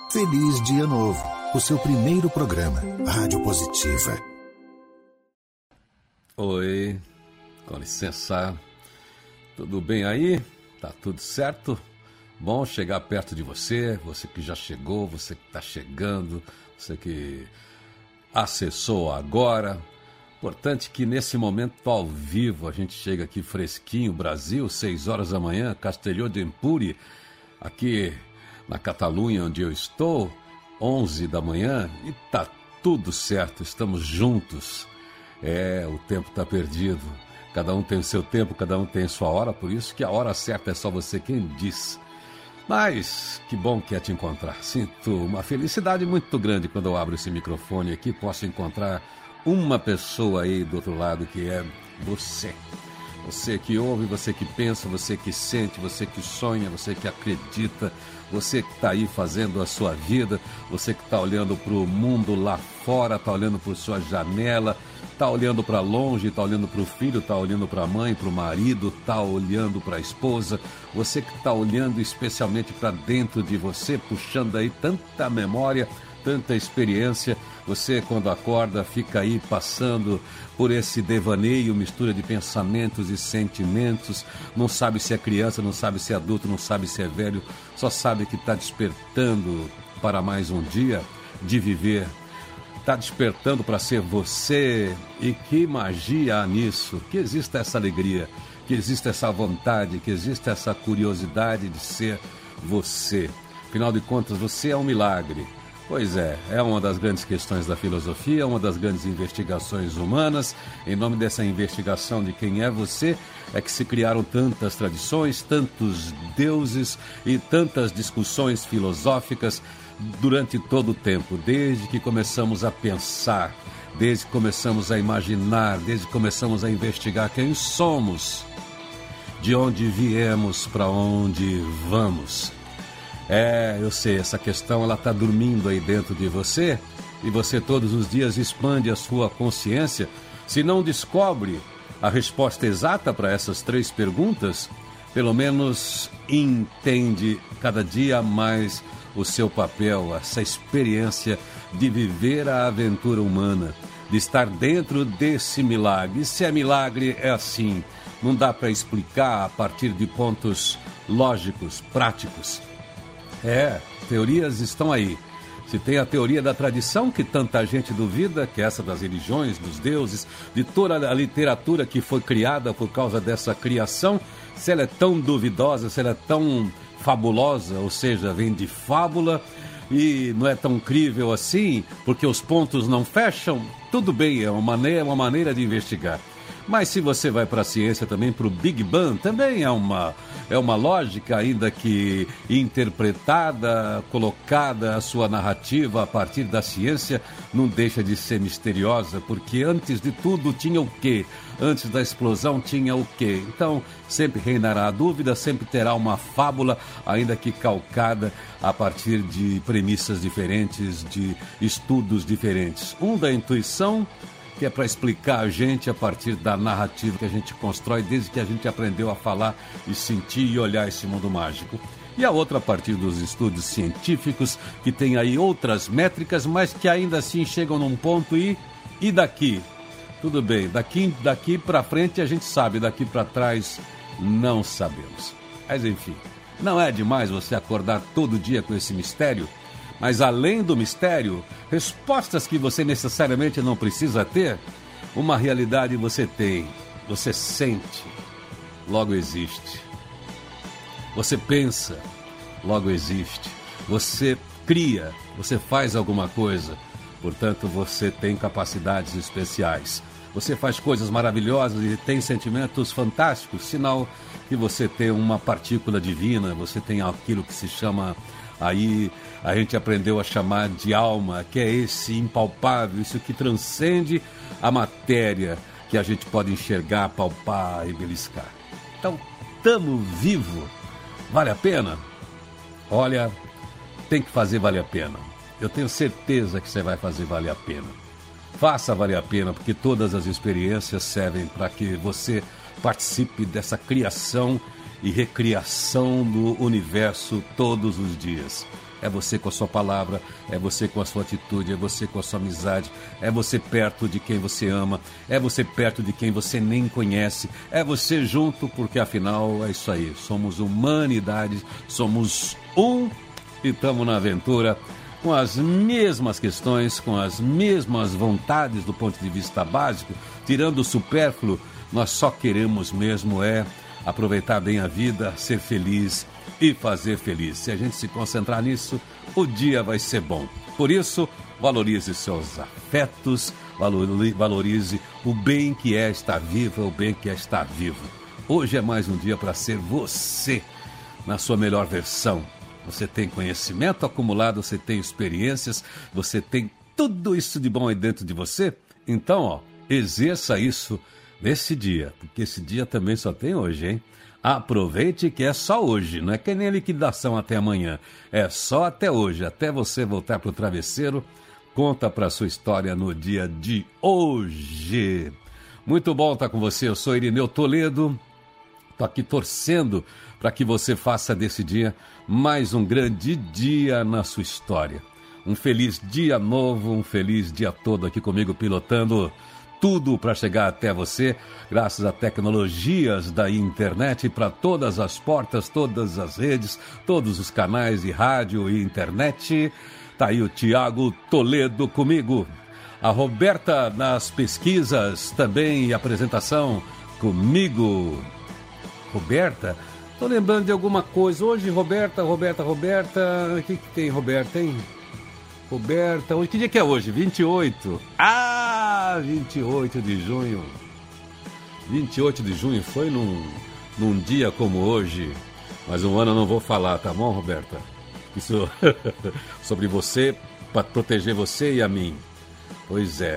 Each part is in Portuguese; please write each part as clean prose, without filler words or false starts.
Feliz Dia Novo, o seu primeiro programa, Rádio Positiva. Oi, com licença, tudo bem aí? Tá tudo certo? Bom chegar perto de você, você que já chegou, você que está chegando, você que acessou agora. Importante que nesse momento ao vivo a gente chega aqui fresquinho, Brasil, 6 horas da manhã, Castelló de Empúries, aqui na Catalunha onde eu estou, 11 da manhã, e tá tudo certo, estamos juntos. O tempo está perdido, cada um tem o seu tempo, cada um tem a sua hora, por isso que a hora certa é só você quem diz. Mas que bom que é te encontrar, sinto uma felicidade muito grande quando eu abro esse microfone aqui, posso encontrar uma pessoa aí do outro lado que é você. Você que ouve, você que pensa, você que sente, você que sonha, você que acredita, você que está aí fazendo a sua vida, você que está olhando para o mundo lá fora, está olhando por sua janela, está olhando para longe, está olhando para o filho, está olhando para a mãe, para o marido, está olhando para a esposa, você que está olhando especialmente para dentro de você, puxando aí tanta memória, tanta experiência. Você, quando acorda, fica aí passando por esse devaneio, mistura de pensamentos e sentimentos, não sabe se é criança, não sabe se é adulto, não sabe se é velho, só sabe que está despertando para mais um dia de viver, está despertando para ser você. E que magia há nisso, que exista essa alegria, que exista essa vontade, que exista essa curiosidade de ser você. Afinal de contas, você é um milagre. Pois é uma das grandes questões da filosofia, uma das grandes investigações humanas. Em nome dessa investigação de quem é você, é que se criaram tantas tradições, tantos deuses e tantas discussões filosóficas durante todo o tempo, desde que começamos a pensar, desde que começamos a imaginar, desde que começamos a investigar quem somos, de onde viemos, para onde vamos. Eu sei, essa questão ela está dormindo aí dentro de você e você todos os dias expande a sua consciência. Se não descobre a resposta exata para essas 3 perguntas, pelo menos entende cada dia mais o seu papel, essa experiência de viver a aventura humana, de estar dentro desse milagre. Se é milagre, é assim, não dá para explicar a partir de pontos lógicos, práticos. Teorias estão aí. Se tem a teoria da tradição, que tanta gente duvida, que é essa das religiões, dos deuses, de toda a literatura que foi criada por causa dessa criação, se ela é tão duvidosa, se ela é tão fabulosa, ou seja, vem de fábula e não é tão crível assim, porque os pontos não fecham, tudo bem, é uma maneira de investigar. Mas se você vai para a ciência também, para o Big Bang, também é uma lógica, ainda que interpretada, colocada a sua narrativa a partir da ciência, não deixa de ser misteriosa, porque antes de tudo tinha o quê? Antes da explosão tinha o quê? Então sempre reinará a dúvida, sempre terá uma fábula, ainda que calcada a partir de premissas diferentes, de estudos diferentes. Um da intuição, que é para explicar a gente a partir da narrativa que a gente constrói desde que a gente aprendeu a falar e sentir e olhar esse mundo mágico. E a outra a partir dos estudos científicos, que tem aí outras métricas, mas que ainda assim chegam num ponto e daqui? Tudo bem, daqui para frente a gente sabe, daqui para trás não sabemos. Mas enfim, não é demais você acordar todo dia com esse mistério? Mas além do mistério, respostas que você necessariamente não precisa ter, uma realidade você tem, você sente, logo existe. Você pensa, logo existe. Você cria, você faz alguma coisa, portanto você tem capacidades especiais. Você faz coisas maravilhosas e tem sentimentos fantásticos, sinal que você tem uma partícula divina, você tem aquilo que se chama... Aí a gente aprendeu a chamar de alma, que é esse impalpável, isso que transcende a matéria, que a gente pode enxergar, palpar e beliscar. Então, estamos vivos. Vale a pena? Olha, tem que fazer valer a pena. Eu tenho certeza que você vai fazer valer a pena. Faça valer a pena, porque todas as experiências servem para que você participe dessa criação e recriação do universo todos os dias. É você com a sua palavra, é você com a sua atitude, é você com a sua amizade, é você perto de quem você ama, é você perto de quem você nem conhece, é você junto, porque afinal é isso aí, somos humanidade, somos um e estamos na aventura com as mesmas questões, com as mesmas vontades do ponto de vista básico, tirando o supérfluo, nós só queremos mesmo aproveitar bem a vida, ser feliz e fazer feliz. Se a gente se concentrar nisso, o dia vai ser bom. Por isso, valorize seus afetos, valorize o bem que é estar viva, o bem que é estar vivo. Hoje é mais um dia para ser você, na sua melhor versão. Você tem conhecimento acumulado, você tem experiências, você tem tudo isso de bom aí dentro de você. Então, exerça isso nesse dia, porque esse dia também só tem hoje, hein? Aproveite que é só hoje, não é que nem liquidação até amanhã, é só até hoje, até você voltar para o travesseiro, conta para a sua história no dia de hoje. Muito bom estar com você, eu sou Irineu Toledo, estou aqui torcendo para que você faça desse dia mais um grande dia na sua história. Um feliz dia novo, um feliz dia todo aqui comigo pilotando tudo para chegar até você, graças a tecnologias da internet, para todas as portas, todas as redes, todos os canais de rádio e internet. Tá aí o Tiago Toledo comigo. A Roberta nas pesquisas também e apresentação comigo. Roberta, tô lembrando de alguma coisa. Hoje, Roberta, o que tem, Roberta, hein? Roberta, hoje, que dia que é hoje? 28. 28 de junho. 28 de junho foi num dia como hoje. Mas um ano eu não vou falar, tá bom, Roberta? Isso sobre você, para proteger você e a mim. Pois é.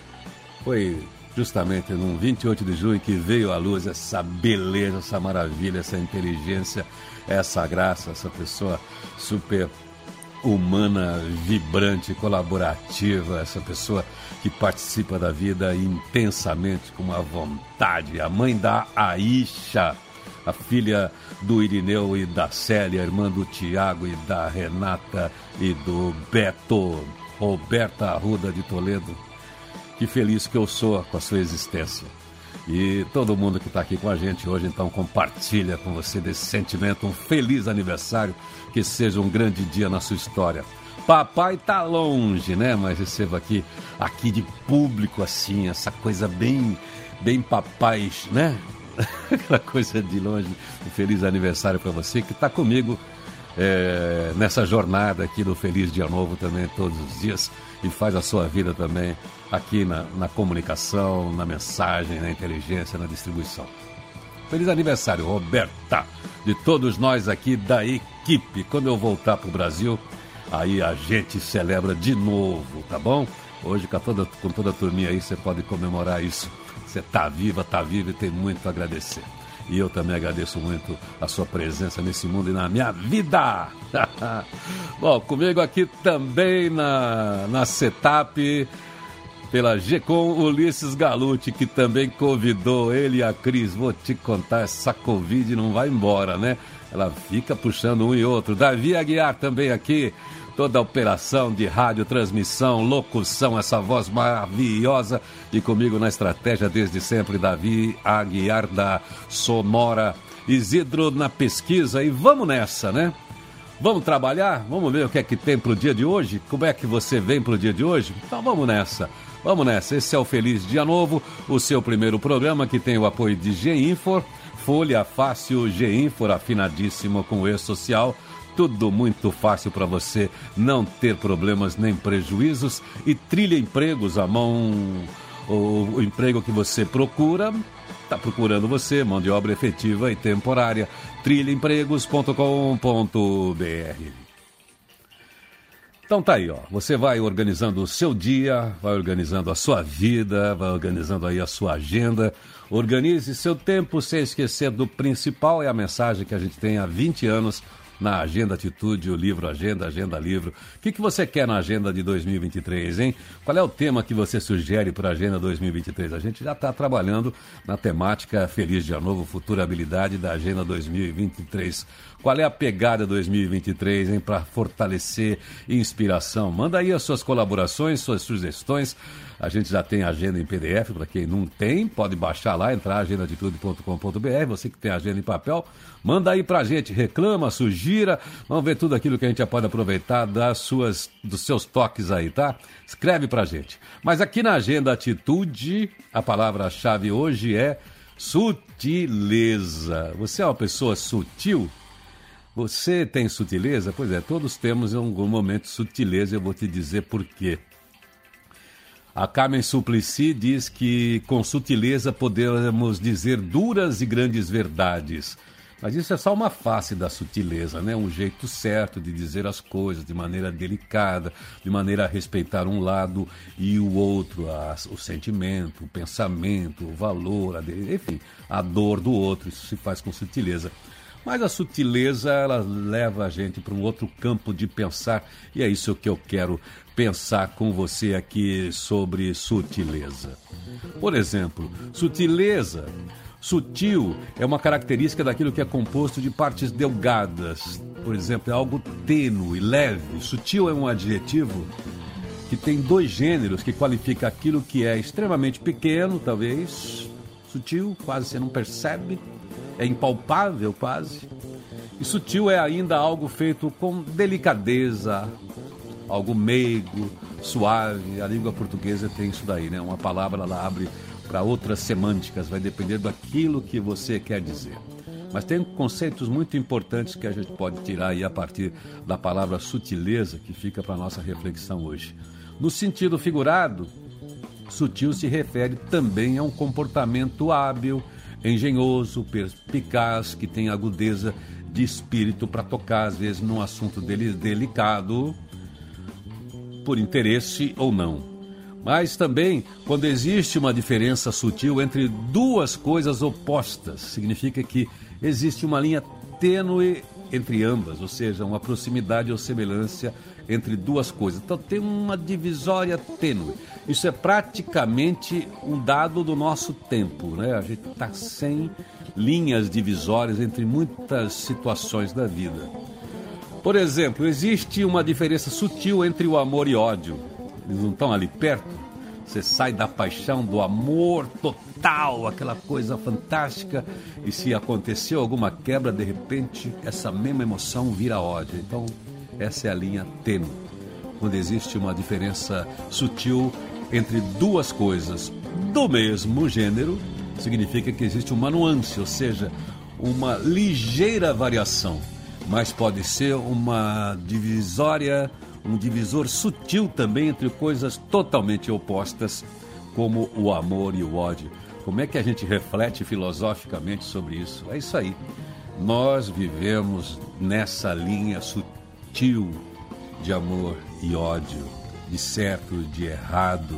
Foi justamente num 28 de junho que veio à luz essa beleza, essa maravilha, essa inteligência, essa graça, essa pessoa super humana, vibrante, colaborativa, essa pessoa que participa da vida intensamente, com uma vontade, a mãe da Aisha, a filha do Irineu e da Célia, a irmã do Tiago e da Renata e do Beto, Roberta Arruda de Toledo. Que feliz que eu sou com a sua existência. E todo mundo que está aqui com a gente hoje, então, compartilha com você desse sentimento, um feliz aniversário, que seja um grande dia na sua história. Papai tá longe, né? Mas receba aqui de público, assim, essa coisa bem papai, né? Aquela coisa de longe. Um feliz aniversário para você que está comigo nessa jornada aqui do Feliz Dia Novo também, todos os dias, e faz a sua vida também aqui na comunicação, na mensagem, na inteligência, na distribuição. Feliz aniversário, Roberta, de todos nós aqui da equipe. Quando eu voltar para o Brasil, aí a gente celebra de novo, tá bom? Hoje, com toda a turminha aí, você pode comemorar isso. Você tá viva e tem muito a agradecer. E eu também agradeço muito a sua presença nesse mundo e na minha vida. Bom, comigo aqui também na Setup, pela Gecom, Ulisses Galuti, que também convidou ele e a Cris. Vou te contar, essa Covid não vai embora, né? Ela fica puxando um e outro. Davi Aguiar também aqui, toda a operação de rádio, transmissão, locução, essa voz maravilhosa. E comigo na estratégia desde sempre, Davi Aguiar da Sonora. Isidro na pesquisa. E vamos nessa, né? Vamos trabalhar? Vamos ver o que é que tem pro dia de hoje? Como é que você vem pro dia de hoje? Então vamos nessa. Vamos nessa. Esse é o Feliz Dia Novo, o seu primeiro programa que tem o apoio de G-Infor, Folha Fácil, G-Infor, afinadíssimo com o E-Social. Tudo muito fácil para você não ter problemas nem prejuízos. E Trilha Empregos, a mão, o emprego que você procura, está procurando você, mão de obra efetiva e temporária. trilhaempregos.com.br. Então tá aí, ó. Você vai organizando o seu dia, vai organizando a sua vida, vai organizando aí a sua agenda. Organize seu tempo sem esquecer do principal, é a mensagem que a gente tem há 20 anos na Agenda Atitude, o livro Agenda Livro. O que você quer na Agenda de 2023, hein? Qual é o tema que você sugere para a Agenda 2023? A gente já está trabalhando na temática Feliz Dia Novo, Futurabilidade da Agenda 2023. Qual é a pegada 2023, hein, para fortalecer inspiração? Manda aí as suas colaborações, suas sugestões. A gente já tem agenda em PDF, para quem não tem, pode baixar lá, entrar agendatitude.com.br. Você que tem agenda em papel, manda aí pra gente, reclama, sugira, vamos ver tudo aquilo que a gente já pode aproveitar dos seus toques aí, tá? Escreve pra gente. Mas aqui na Agenda Atitude, a palavra-chave hoje é sutileza. Você é uma pessoa sutil? Você tem sutileza? Pois é, todos temos em algum momento sutileza, eu vou te dizer por quê. A Carmen Suplicy diz que com sutileza podemos dizer duras e grandes verdades. Mas isso é só uma face da sutileza, né? Um jeito certo de dizer as coisas de maneira delicada, de maneira a respeitar um lado e o outro, o sentimento, o pensamento, o valor, enfim, a dor do outro. Isso se faz com sutileza. Mas a sutileza, ela leva a gente para um outro campo de pensar, e é isso que eu quero pensar com você aqui sobre sutileza. Por exemplo, sutil é uma característica daquilo que é composto de partes delgadas. Por exemplo, é algo tênue, leve. Sutil é um adjetivo que tem dois gêneros que qualifica aquilo que é extremamente pequeno, talvez, sutil, quase você não percebe, é impalpável quase. E sutil é ainda algo feito com delicadeza, algo meigo, suave. A língua portuguesa tem isso daí, né? Uma palavra ela abre para outras semânticas, vai depender daquilo que você quer dizer. Mas tem conceitos muito importantes que a gente pode tirar aí a partir da palavra sutileza, que fica para a nossa reflexão hoje. No sentido figurado, sutil se refere também a um comportamento hábil, engenhoso, perspicaz, que tem agudeza de espírito para tocar, às vezes, num assunto delicado, por interesse ou não. Mas também, quando existe uma diferença sutil entre duas coisas opostas, significa que existe uma linha tênue entre ambas, ou seja, uma proximidade ou semelhança entre duas coisas. Então tem uma divisória tênue. Isso é praticamente um dado do nosso tempo, né? A gente está sem linhas divisórias entre muitas situações da vida. Por exemplo, existe uma diferença sutil entre o amor e ódio. Eles não estão ali perto. Você sai da paixão, do amor total, aquela coisa fantástica, e se aconteceu alguma quebra, de repente, essa mesma emoção vira ódio. Então, essa é a linha tênue, onde existe uma diferença sutil entre duas coisas do mesmo gênero, significa que existe uma nuance, ou seja, uma ligeira variação, mas pode ser uma divisória, um divisor sutil também entre coisas totalmente opostas, como o amor e o ódio. Como é que a gente reflete filosoficamente sobre isso? É isso aí. Nós vivemos nessa linha sutil de amor e ódio, de certo, de errado.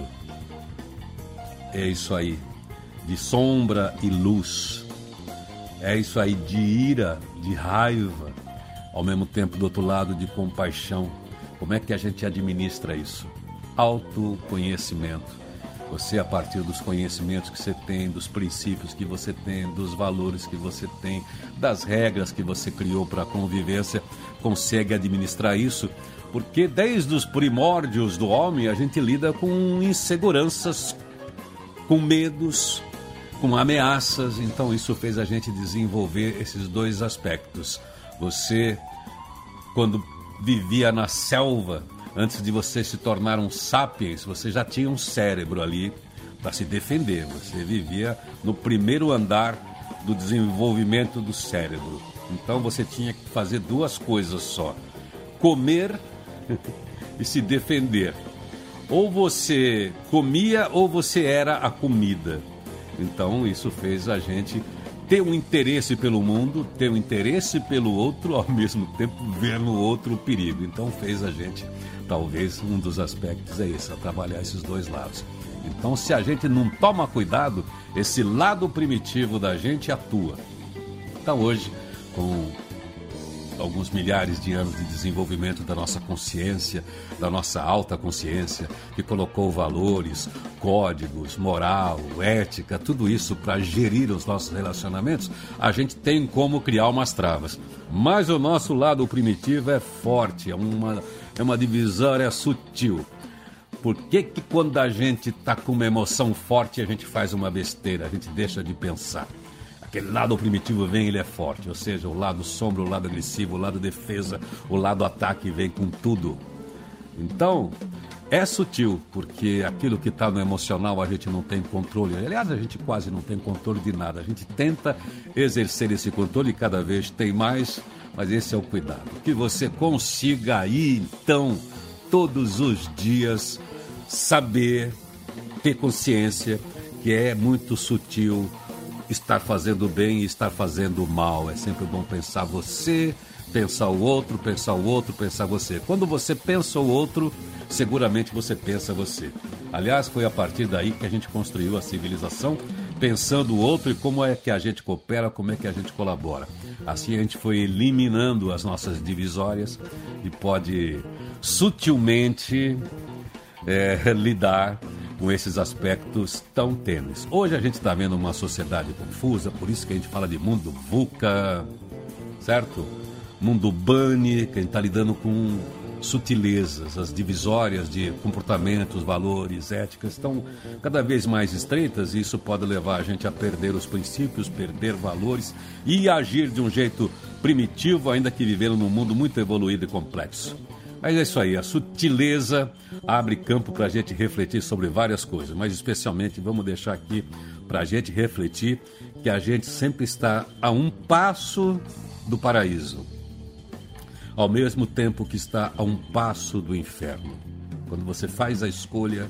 É isso aí. De sombra e luz. É isso aí, de ira, de raiva, ao mesmo tempo do outro lado de compaixão. Como é que a gente administra isso? Autoconhecimento. Você, a partir dos conhecimentos que você tem, dos princípios que você tem, dos valores que você tem, das regras que você criou para a convivência, consegue administrar isso, porque desde os primórdios do homem a gente lida com inseguranças, com medos, com ameaças. Então isso fez a gente desenvolver esses dois aspectos. Você, quando vivia na selva, antes de você se tornar um sapiens, você já tinha um cérebro ali para se defender. Você vivia no primeiro andar do desenvolvimento do cérebro. Então você tinha que fazer duas coisas só: comer e se defender. Ou você comia ou você era a comida. Então isso fez a gente ter um interesse pelo mundo, ter um interesse pelo outro, ao mesmo tempo ver no outro o perigo. Então fez a gente, talvez um dos aspectos é esse, trabalhar esses dois lados. Então se a gente não toma cuidado, esse lado primitivo da gente atua. Então hoje, com alguns milhares de anos de desenvolvimento da nossa consciência, da nossa alta consciência, que colocou valores, códigos, moral, ética, tudo isso para gerir os nossos relacionamentos, a gente tem como criar umas travas. Mas o nosso lado primitivo é forte, é uma divisória sutil. Por que quando a gente está com uma emoção forte a gente faz uma besteira, a gente deixa de pensar? Aquele lado primitivo vem, ele é forte, ou seja, o lado sombra, o lado agressivo, o lado defesa, o lado ataque vem com tudo. Então, é sutil, porque aquilo que está no emocional a gente não tem controle. Aliás, a gente quase não tem controle de nada. A gente tenta exercer esse controle e cada vez tem mais, mas esse é o cuidado. Que você consiga aí, então, todos os dias, saber, ter consciência que é muito sutil estar fazendo bem e estar fazendo mal. É sempre bom pensar você, pensar o outro, pensar o outro, pensar você. Quando você pensa o outro, seguramente você pensa você. Aliás, foi a partir daí que a gente construiu a civilização, pensando o outro e como é que a gente coopera, como é que a gente colabora. Assim a gente foi eliminando as nossas divisórias e pode sutilmente lidar com esses aspectos tão tênues. Hoje a gente está vendo uma sociedade confusa, por isso que a gente fala de mundo VUCA, certo? Mundo BANI, que a gente está lidando com sutilezas, as divisórias de comportamentos, valores, éticas estão cada vez mais estreitas e isso pode levar a gente a perder os princípios, perder valores e agir de um jeito primitivo, ainda que vivendo num mundo muito evoluído e complexo. Mas é isso aí, a sutileza abre campo para a gente refletir sobre várias coisas, mas especialmente vamos deixar aqui para a gente refletir que a gente sempre está a um passo do paraíso, ao mesmo tempo que está a um passo do inferno. Quando você faz a escolha,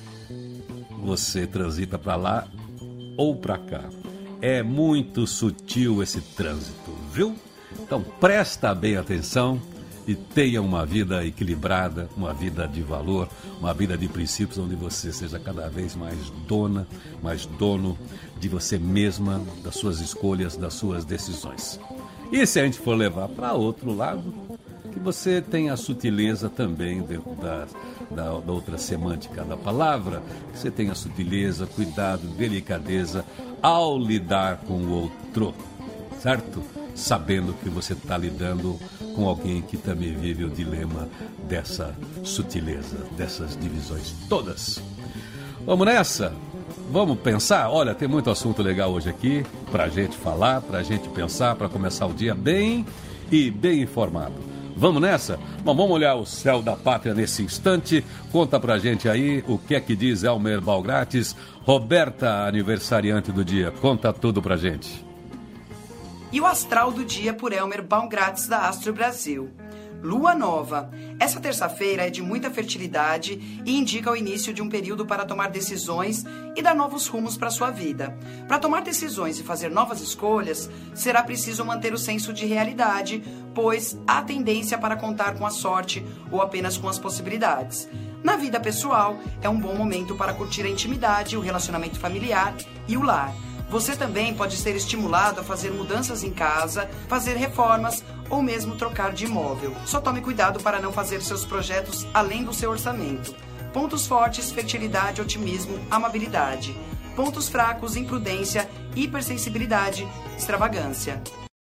você transita para lá ou para cá. É muito sutil esse trânsito, viu? Então presta bem atenção e tenha uma vida equilibrada, uma vida de valor, uma vida de princípios, onde você seja cada vez mais dona, mais dono de você mesma, das suas escolhas, das suas decisões. E se a gente for levar para outro lado, que você tenha a sutileza também dentro da outra semântica da palavra, que você tenha sutileza, cuidado, delicadeza ao lidar com o outro, certo? Sabendo que você está lidando com alguém que também vive o dilema dessa sutileza, dessas divisões todas. Vamos nessa? Vamos pensar? Olha, tem muito assunto legal hoje aqui para a gente falar, para a gente pensar, para começar o dia bem e bem informado. Vamos nessa? Bom, vamos olhar o céu da pátria nesse instante. Conta pra gente aí o que é que diz Elmer Balgratis. Roberta, aniversariante do dia, conta tudo pra gente. E o astral do dia por Elmer Balgratis da Astro Brasil. Lua nova. Essa terça-feira é de muita fertilidade e indica o início de um período para tomar decisões e dar novos rumos para sua vida. Para tomar decisões e fazer novas escolhas, será preciso manter o senso de realidade, pois há tendência para contar com a sorte ou apenas com as possibilidades. Na vida pessoal, é um bom momento para curtir a intimidade, o relacionamento familiar e o lar. Você também pode ser estimulado a fazer mudanças em casa, fazer reformas ou mesmo trocar de imóvel. Só tome cuidado para não fazer seus projetos além do seu orçamento. Pontos fortes: fertilidade, otimismo, amabilidade. Pontos fracos: imprudência, hipersensibilidade, extravagância.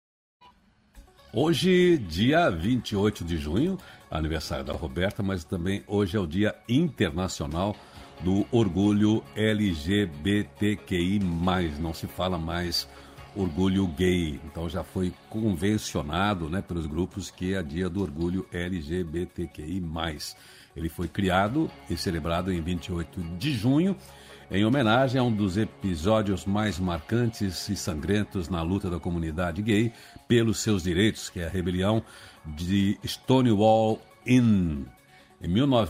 Hoje, dia 28 de junho, aniversário da Roberta, mas também hoje é o Dia Internacional do Orgulho LGBTQI+, não se fala mais orgulho gay, então já foi convencionado, né, pelos grupos que é dia do Orgulho LGBTQI+. Ele foi criado e celebrado em 28 de junho, em homenagem a um dos episódios mais marcantes e sangrentos na luta da comunidade gay pelos seus direitos, que é a rebelião de Stonewall Inn. Em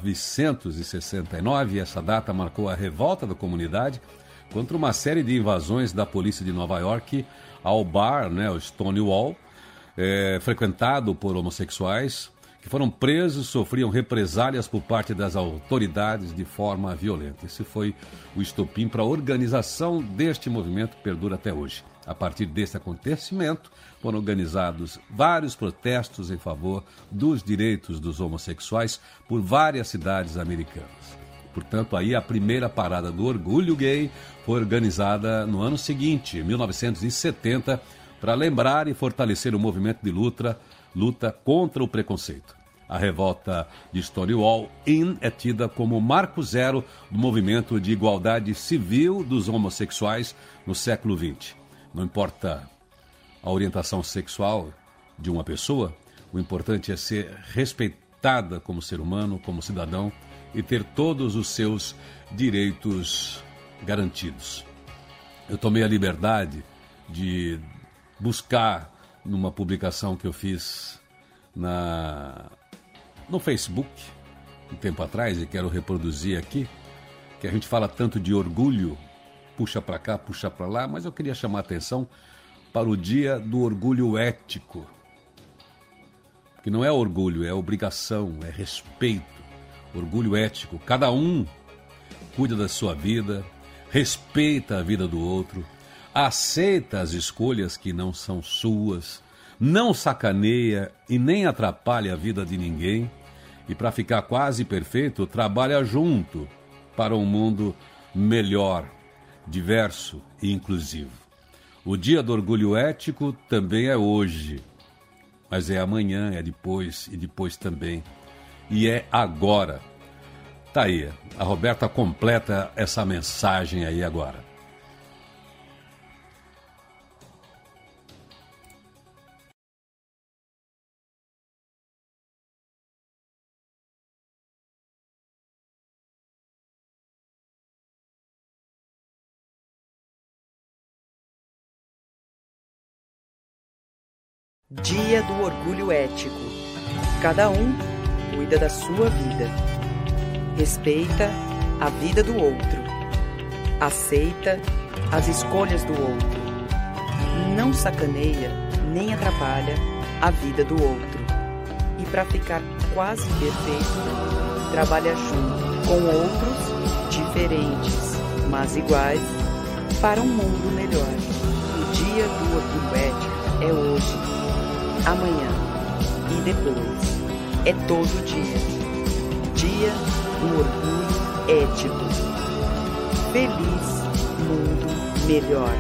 1969, essa data marcou a revolta da comunidade contra uma série de invasões da polícia de Nova York ao bar, né, o Stonewall, frequentado por homossexuais que foram presos sofriam represálias por parte das autoridades de forma violenta. Esse foi o estopim para a organização deste movimento que perdura até hoje. A partir desse acontecimento, foram organizados vários protestos em favor dos direitos dos homossexuais por várias cidades americanas. Portanto, aí a primeira parada do orgulho gay foi organizada no ano seguinte, 1970, para lembrar e fortalecer o movimento de luta contra o preconceito. A revolta de Stonewall Inn é tida como o marco zero do movimento de igualdade civil dos homossexuais no século XX. Não importa a orientação sexual de uma pessoa, o importante é ser respeitada como ser humano, como cidadão e ter todos os seus direitos garantidos. Eu tomei a liberdade de buscar numa publicação que eu fiz no Facebook, um tempo atrás, e quero reproduzir aqui, que a gente fala tanto de orgulho, puxa para cá, puxa para lá, mas eu queria chamar a atenção para o Dia do Orgulho Ético. Que não é orgulho, é obrigação, é respeito. Orgulho ético. Cada um cuida da sua vida, respeita a vida do outro, aceita as escolhas que não são suas, não sacaneia e nem atrapalha a vida de ninguém. E para ficar quase perfeito, trabalha junto para um mundo melhor, diverso e inclusivo. O Dia do Orgulho Ético também é hoje, mas é amanhã, é depois e depois também. E é agora. Tá aí, a Roberta completa essa mensagem aí agora. Dia do Orgulho Ético. Cada um cuida da sua vida. Respeita a vida do outro. Aceita as escolhas do outro. Não sacaneia nem atrapalha a vida do outro. E para ficar quase perfeito, trabalha junto com outros diferentes, mas iguais, para um mundo melhor. O Dia do Orgulho Ético é hoje, amanhã e depois. É todo dia. Dia do Orgulho Ético. Feliz mundo melhor.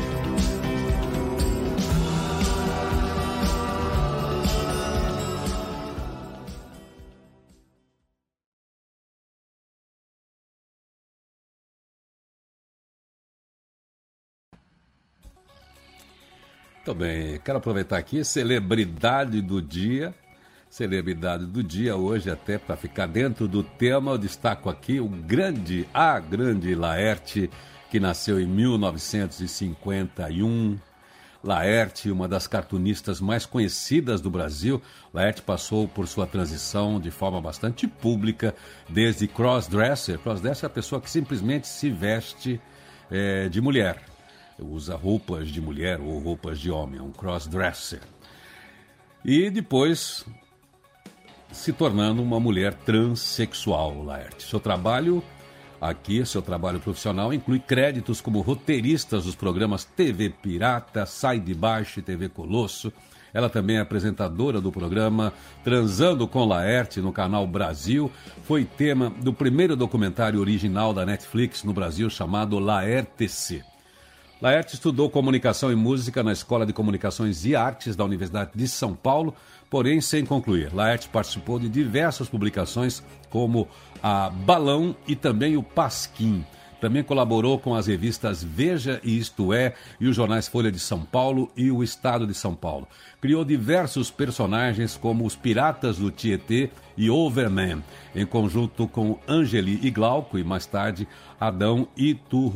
Muito bem, quero aproveitar aqui, celebridade do dia hoje, até para ficar dentro do tema, eu destaco aqui a grande Laerte, que nasceu em 1951. Laerte, uma das cartunistas mais conhecidas do Brasil. Laerte passou por sua transição de forma bastante pública, desde crossdresser. Crossdresser é a pessoa que simplesmente se veste de mulher. Usa roupas de mulher ou roupas de homem, é um crossdresser. E depois se tornando uma mulher transexual, Laerte. Seu trabalho profissional inclui créditos como roteiristas dos programas TV Pirata, Sai de Baixo e TV Colosso. Ela também é apresentadora do programa Transando com Laerte no Canal Brasil. Foi tema do primeiro documentário original da Netflix no Brasil chamado Laerte-se. Laerte estudou comunicação e música na Escola de Comunicações e Artes da Universidade de São Paulo, porém sem concluir. Laerte participou de diversas publicações, como a Balão e também o Pasquim. Também colaborou com as revistas Veja e Isto É, e os jornais Folha de São Paulo e o Estado de São Paulo. Criou diversos personagens como os Piratas do Tietê e Overman, em conjunto com Angeli e Glauco e, mais tarde, Adão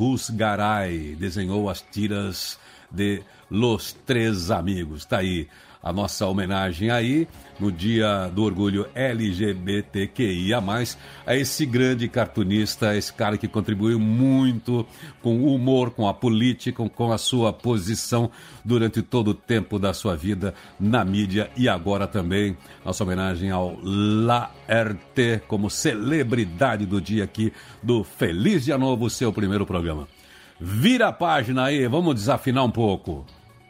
Iturrusgaray. Desenhou as tiras de Los Três Amigos. Está aí a nossa homenagem aí, no dia do orgulho LGBTQIA+, a esse grande cartunista, esse cara que contribuiu muito com o humor, com a política, com a sua posição durante todo o tempo da sua vida na mídia, e agora também nossa homenagem ao Laerte como celebridade do dia aqui do Feliz Dia Novo, seu primeiro programa. Vira a página aí, vamos desafinar um pouco.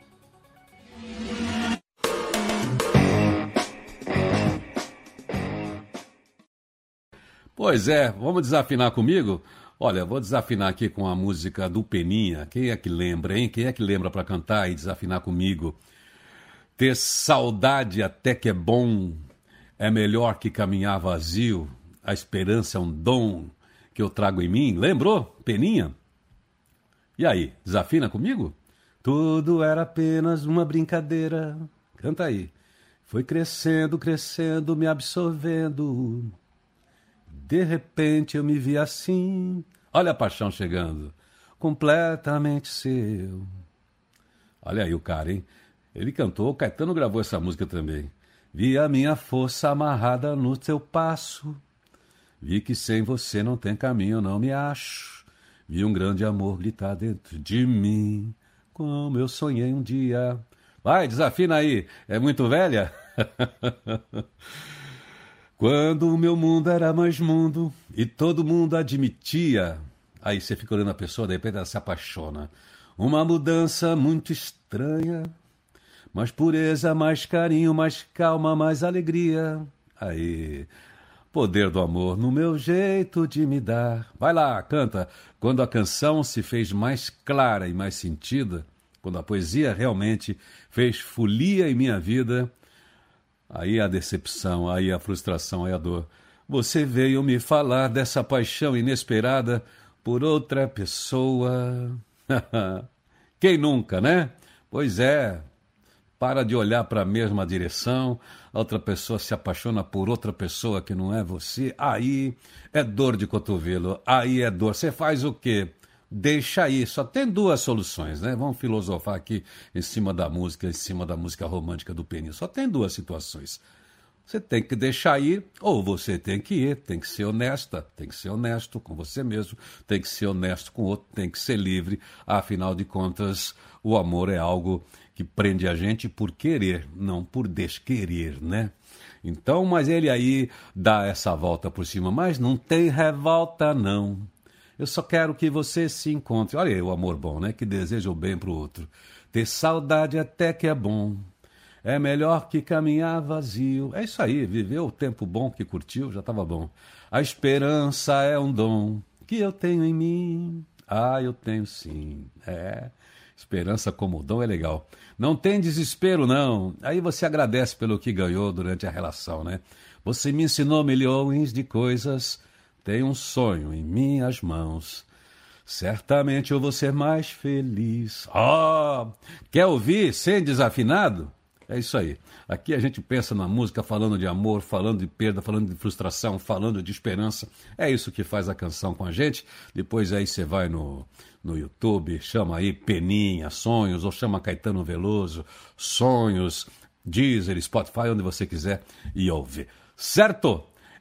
Pois é, vamos desafinar comigo? Olha, vou desafinar aqui com a música do Peninha. Quem é que lembra, hein? Quem é que lembra para cantar e desafinar comigo? Ter saudade até que é bom, é melhor que caminhar vazio. A esperança é um dom que eu trago em mim. Lembrou, Peninha? E aí, desafina comigo? Tudo era apenas uma brincadeira. Canta aí. Foi crescendo, crescendo, me absorvendo. De repente eu me vi assim. Olha a paixão chegando. Completamente seu. Olha aí o cara, hein? Ele cantou, o Caetano gravou essa música também. Vi a minha força amarrada no teu passo. Vi que sem você não tem caminho, não me acho. Vi um grande amor gritar dentro de mim, como eu sonhei um dia. Vai, desafina aí. É muito velha? Quando o meu mundo era mais mundo e todo mundo admitia. Aí você fica olhando a pessoa, de repente ela se apaixona. Uma mudança muito estranha. Mais pureza, mais carinho, mais calma, mais alegria. Aí, poder do amor no meu jeito de me dar. Vai lá, canta. Quando a canção se fez mais clara e mais sentida, quando a poesia realmente fez folia em minha vida, aí a decepção, aí a frustração, aí a dor. Você veio me falar dessa paixão inesperada por outra pessoa. Quem nunca, né? Pois é. Para de olhar para a mesma direção, a outra pessoa se apaixona por outra pessoa que não é você, aí é dor de cotovelo, aí é dor. Você faz o quê? Deixa aí, só tem duas soluções, né? Vamos filosofar aqui em cima da música romântica do Peninha. Só tem duas situações. Você tem que deixar ir, ou você tem que ir, tem que ser honesta, tem que ser honesto com você mesmo, tem que ser honesto com o outro, tem que ser livre. Afinal de contas, o amor é algo que prende a gente por querer, não por desquerer, né? Então, mas ele aí dá essa volta por cima, mas não tem revolta, não. Eu só quero que você se encontre. Olha aí o amor bom, né? Que deseja o bem pro outro. Ter saudade até que é bom. É melhor que caminhar vazio. É isso aí, viveu o tempo bom que curtiu, já estava bom. A esperança é um dom que eu tenho em mim. Ah, eu tenho sim. É, esperança como dom é legal. Não tem desespero, não. Aí você agradece pelo que ganhou durante a relação, né? Você me ensinou milhões de coisas. Tenho um sonho em minhas mãos. Certamente eu vou ser mais feliz. Oh, quer ouvir sem desafinado? É isso aí. Aqui a gente pensa na música falando de amor, falando de perda, falando de frustração, falando de esperança. É isso que faz a canção com a gente. Depois aí você vai no YouTube, chama aí Peninha, Sonhos, ou chama Caetano Veloso, Sonhos, Deezer, Spotify, onde você quiser e ouve. Certo?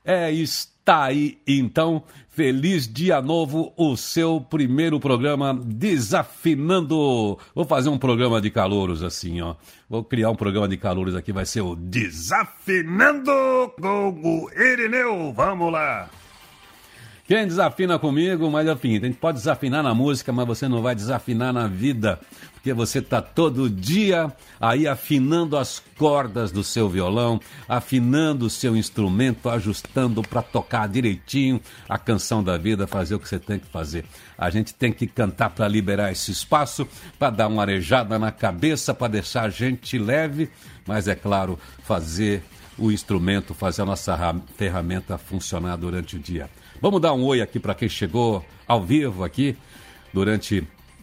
Está aí, então, feliz dia novo, o seu primeiro programa Desafinando. Vou fazer um programa de calouros assim, ó. Vou criar um programa de calouros aqui, vai ser o Desafinando com o Irineu. Vamos lá. Quem desafina comigo, mas enfim, a gente pode desafinar na música, mas você não vai desafinar na vida, porque você está todo dia aí afinando as cordas do seu violão, afinando o seu instrumento, ajustando para tocar direitinho a canção da vida, fazer o que você tem que fazer. A gente tem que cantar para liberar esse espaço, para dar uma arejada na cabeça, para deixar a gente leve, mas é claro, fazer o instrumento, fazer a nossa ferramenta funcionar durante o dia. Vamos dar um oi aqui para quem chegou ao vivo aqui durante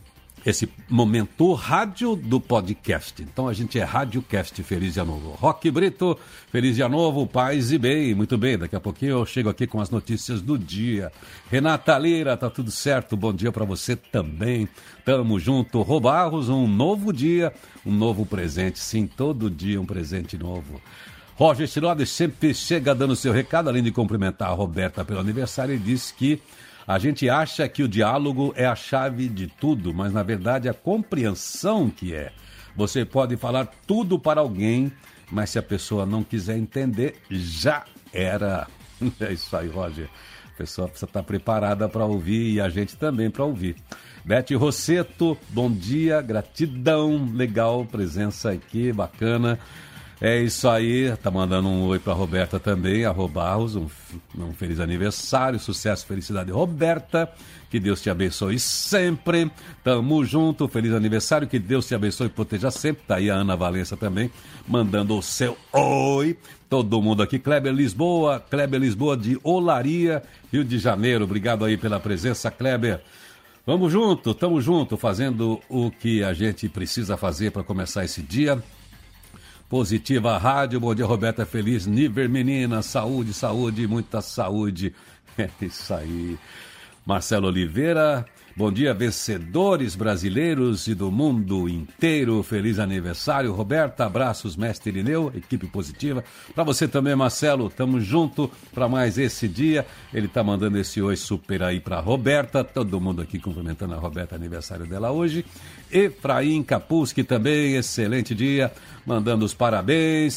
esse momento rádio do podcast. Então a gente é Radiocast. Feliz dia novo. Roque Brito, feliz dia novo, paz e bem. Muito bem, daqui a pouquinho eu chego aqui com as notícias do dia. Renata Lira, tá tudo certo? Bom dia para você também. Tamo junto. Rô Barros, um novo dia, um novo presente. Sim, todo dia um presente novo. Roger Tirode sempre chega dando seu recado, além de cumprimentar a Roberta pelo aniversário, ele disse que a gente acha que o diálogo é a chave de tudo, mas na verdade é a compreensão que é. Você pode falar tudo para alguém, mas se a pessoa não quiser entender, já era. É isso aí, Roger. A pessoa precisa estar preparada para ouvir e a gente também para ouvir. Bete Rosseto, bom dia, gratidão, legal, presença aqui, bacana. É isso aí, tá mandando um oi pra Roberta também, a Rô Barros, um feliz aniversário, sucesso, felicidade, Roberta, que Deus te abençoe sempre, tamo junto, feliz aniversário, que Deus te abençoe e proteja sempre, tá aí a Ana Valença também, mandando o seu oi, todo mundo aqui, Kleber Lisboa de Olaria, Rio de Janeiro, obrigado aí pela presença, Kleber. Vamos junto, tamo junto, fazendo o que a gente precisa fazer para começar esse dia. Positiva Rádio, bom dia Roberta, feliz nível menina, saúde, saúde, muita saúde, é isso aí. Marcelo Oliveira, bom dia vencedores brasileiros e do mundo inteiro, feliz aniversário Roberta, abraços mestre Irineu, equipe positiva, para você também Marcelo, tamo junto para mais esse dia, ele tá mandando esse oi super aí para Roberta, todo mundo aqui cumprimentando a Roberta, aniversário dela hoje. Efraim Kapulski também, excelente dia, mandando os parabéns.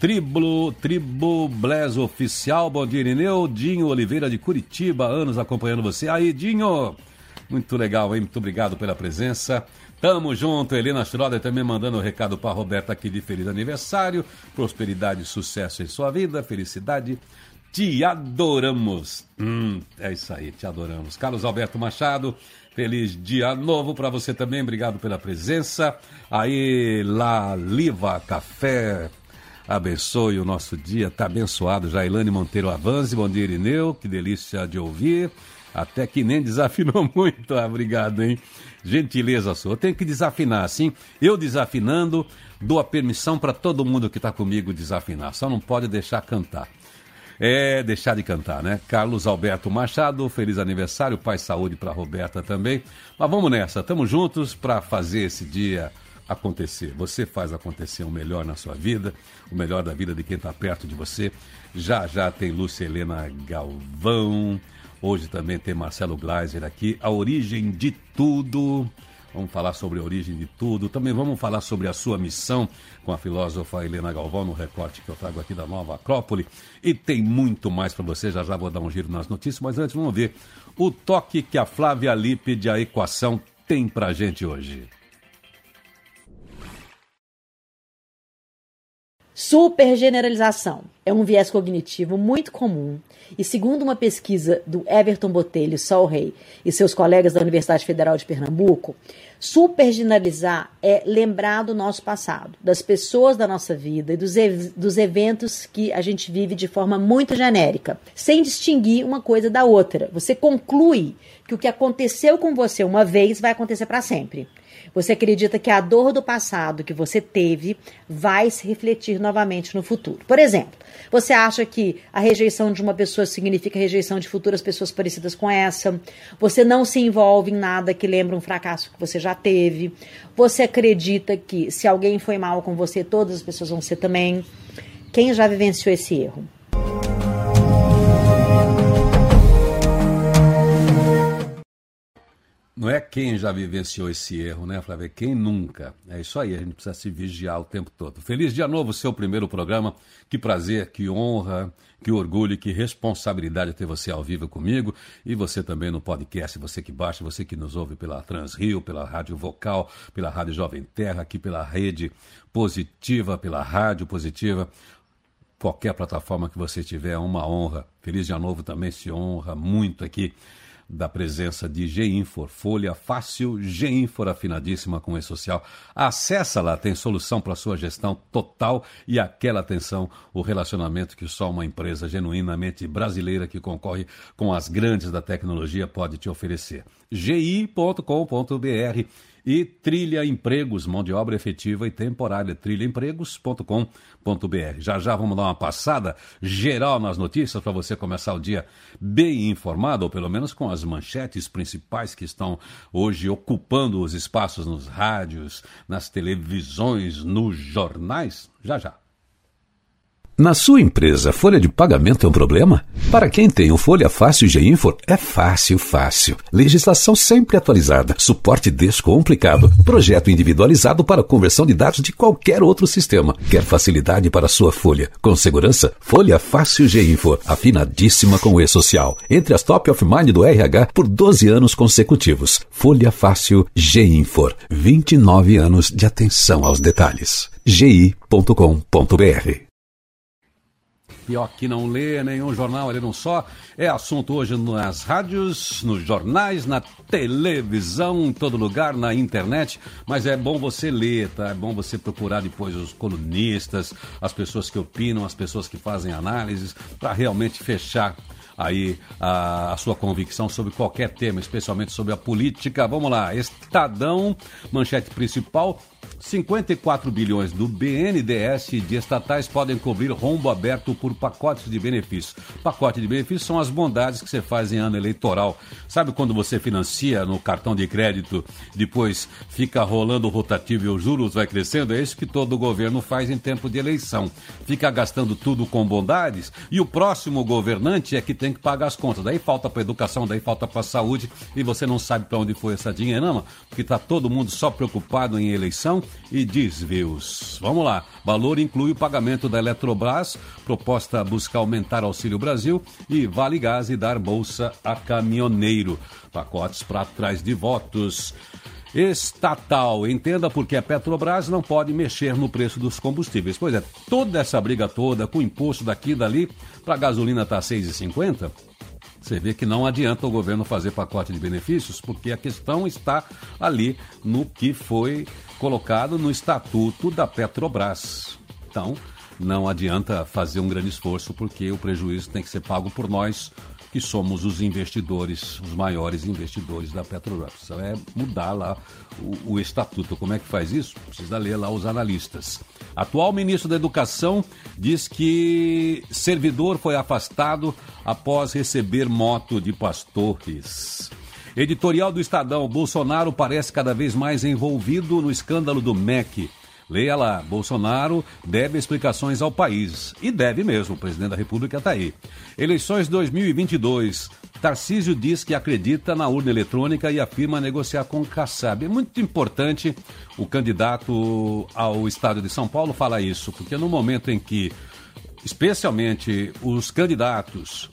Tribo Bles Oficial, bom dia Irineu. Dinho Oliveira de Curitiba, anos acompanhando você. Aí, Dinho, muito legal, hein? Muito obrigado pela presença. Tamo junto, Helena Schroeder também mandando um recado para Roberta aqui de feliz aniversário. Prosperidade e sucesso em sua vida, felicidade. Te adoramos. É isso aí, te adoramos. Carlos Alberto Machado, feliz dia novo para você também, obrigado pela presença. Aí, La Liva Café, abençoe o nosso dia, tá abençoado. Jailane Monteiro Avanzi, bom dia Irineu, que delícia de ouvir. Até que nem desafinou muito, obrigado, hein? Gentileza sua, eu tenho que desafinar, assim, eu desafinando, dou a permissão para todo mundo que está comigo desafinar, só não pode deixar cantar. É deixar de cantar, né? Carlos Alberto Machado, feliz aniversário, paz e saúde para Roberta também. Mas vamos nessa, estamos juntos para fazer esse dia acontecer. Você faz acontecer o melhor na sua vida, o melhor da vida de quem está perto de você. Já tem Lúcia Helena Galvão, hoje também tem Marcelo Gleiser aqui, a origem de tudo. Vamos falar sobre a origem de tudo. Também vamos falar sobre a sua missão com a filósofa Helena Galvão, no recorte que eu trago aqui da Nova Acrópole. E tem muito mais para você. Já vou dar um giro nas notícias. Mas antes, vamos ver o toque que a Flávia Lippe de A Equação tem para a gente hoje. Supergeneralização é um viés cognitivo muito comum e, segundo uma pesquisa do Everton Botelho Solrey e seus colegas da Universidade Federal de Pernambuco, supergeneralizar é lembrar do nosso passado, das pessoas da nossa vida e dos eventos que a gente vive de forma muito genérica, sem distinguir uma coisa da outra. Você conclui que o que aconteceu com você uma vez vai acontecer para sempre. Você acredita que a dor do passado que você teve vai se refletir novamente no futuro. Por exemplo, você acha que a rejeição de uma pessoa significa rejeição de futuras pessoas parecidas com essa. Você não se envolve em nada que lembra um fracasso que você já teve. Você acredita que se alguém foi mal com você, todas as pessoas vão ser também. Quem já vivenciou esse erro? Não é quem já vivenciou esse erro, né, Flávia? Quem nunca. É isso aí, a gente precisa se vigiar o tempo todo. Feliz dia novo, seu primeiro programa. Que prazer, que honra, que orgulho, que responsabilidade ter você ao vivo comigo. E você também no podcast, você que baixa, você que nos ouve pela Transrio, pela Rádio Vocal, pela Rádio Jovem Terra, aqui pela Rede Positiva, pela Rádio Positiva. Qualquer plataforma que você tiver, é uma honra. Feliz dia novo também, se honra muito aqui da presença de G-Infor, folha fácil, G-Infor afinadíssima com E-Social. Acessa lá, tem solução para sua gestão total e aquela atenção, o relacionamento que só uma empresa genuinamente brasileira que concorre com as grandes da tecnologia pode te oferecer. gi.com.br. e Trilha Empregos, mão de obra efetiva e temporária, trilhaempregos.com.br. Já já vamos dar uma passada geral nas notícias para você começar o dia bem informado, ou pelo menos com as manchetes principais que estão hoje ocupando os espaços nos rádios, nas televisões, nos jornais. Já já. Na sua empresa, folha de pagamento é um problema? Para quem tem o Folha Fácil GeInfor, é fácil. Legislação sempre atualizada, suporte descomplicado, projeto individualizado para conversão de dados de qualquer outro sistema. Quer facilidade para sua folha? Com segurança? Folha Fácil GeInfor, afinadíssima com o E-Social. Entre as top of mind do RH por 12 anos consecutivos. Folha Fácil GeInfor, 29 anos de atenção aos detalhes. gi.com.br. Pior que não lê nenhum jornal, ele não só. É assunto hoje nas rádios, nos jornais, na televisão, em todo lugar, na internet. Mas é bom você ler, tá? É bom você procurar depois os colunistas, as pessoas que opinam, as pessoas que fazem análises, para realmente fechar aí a sua convicção sobre qualquer tema, especialmente sobre a política. Vamos lá, Estadão, manchete principal: 54 bilhões do BNDES de estatais podem cobrir rombo aberto por pacotes de benefícios. Pacote de benefícios são as bondades que você faz em ano eleitoral. Sabe quando você financia no cartão de crédito, depois fica rolando o rotativo e os juros vai crescendo? É isso que todo governo faz em tempo de eleição. Fica gastando tudo com bondades e o próximo governante é que tem que pagar as contas. Daí falta para educação, daí falta para saúde e você não sabe para onde foi essa dinheirama, porque está todo mundo só preocupado em eleição e desvios. Vamos lá. Valor inclui o pagamento da Eletrobras, proposta busca aumentar Auxílio Brasil e Vale Gás e dar bolsa a caminhoneiro. Pacotes para trás de votos. Estatal, entenda porque a Petrobras não pode mexer no preço dos combustíveis. Pois é, toda essa briga toda com imposto daqui e dali, para a gasolina estar R$6,50, você vê que não adianta o governo fazer pacote de benefícios, porque a questão está ali no que foi colocado no estatuto da Petrobras. Então, não adianta fazer um grande esforço, porque o prejuízo tem que ser pago por nós, que somos os investidores, os maiores investidores da Petrobras. Então é mudar lá o estatuto. Como é que faz isso? Precisa ler lá os analistas. Atual ministro da Educação diz que servidor foi afastado após receber moto de pastores. Editorial do Estadão: Bolsonaro parece cada vez mais envolvido no escândalo do MEC. Leia lá, Bolsonaro deve explicações ao país. E deve mesmo, o presidente da República está aí. Eleições 2022. Tarcísio diz que acredita na urna eletrônica e afirma negociar com o Kassab. É muito importante o candidato ao estado de São Paulo falar isso, porque no momento em que, especialmente os candidatos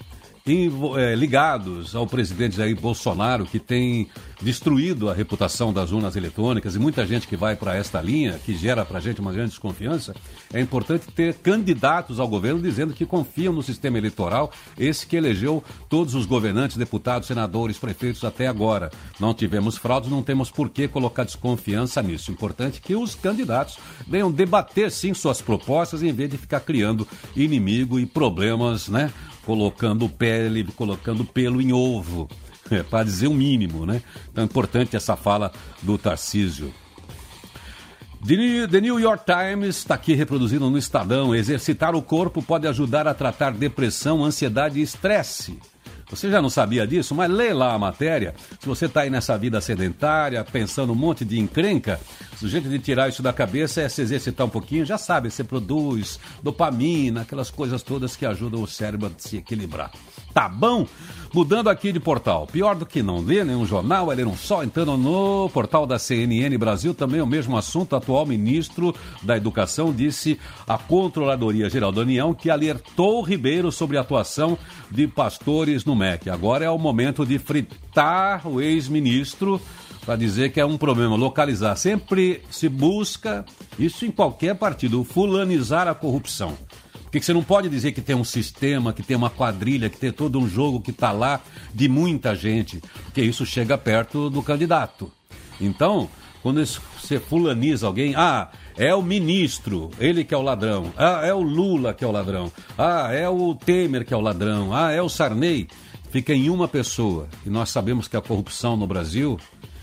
ligados ao presidente Jair Bolsonaro, que tem destruído a reputação das urnas eletrônicas, e muita gente que vai para esta linha, que gera para a gente uma grande desconfiança, é importante ter candidatos ao governo dizendo que confiam no sistema eleitoral, esse que elegeu todos os governantes, deputados, senadores, prefeitos até agora. Não tivemos fraudes, não temos por que colocar desconfiança nisso. Importante que os candidatos venham debater sim suas propostas, em vez de ficar criando inimigo e problemas, né? Colocando pelo em ovo, para dizer o mínimo, né? Então é importante essa fala do Tarcísio. The New York Times está aqui reproduzindo no Estadão: exercitar o corpo pode ajudar a tratar depressão, ansiedade e estresse. Você já não sabia disso? Mas lê lá a matéria. Se você está aí nessa vida sedentária, pensando um monte de encrenca, o jeito de tirar isso da cabeça é se exercitar um pouquinho. Já sabe, você produz dopamina, aquelas coisas todas que ajudam o cérebro a se equilibrar. Tá bom? Mudando aqui de portal. Pior do que não ler nenhum jornal, é ler um só. Entrando no portal da CNN Brasil, também o mesmo assunto. O atual ministro da Educação disse à Controladoria Geral da União que alertou Ribeiro sobre a atuação de pastores no MEC. Agora é o momento de fritar o ex-ministro para dizer que é um problema localizar. Sempre se busca, isso em qualquer partido, fulanizar a corrupção. Porque você não pode dizer que tem um sistema, que tem uma quadrilha, que tem todo um jogo que está lá de muita gente, porque isso chega perto do candidato. Então, quando você fulaniza alguém, é o ministro, ele que é o ladrão, é o Lula que é o ladrão, é o Temer que é o ladrão, é o Sarney, fica em uma pessoa. E nós sabemos que a corrupção no Brasil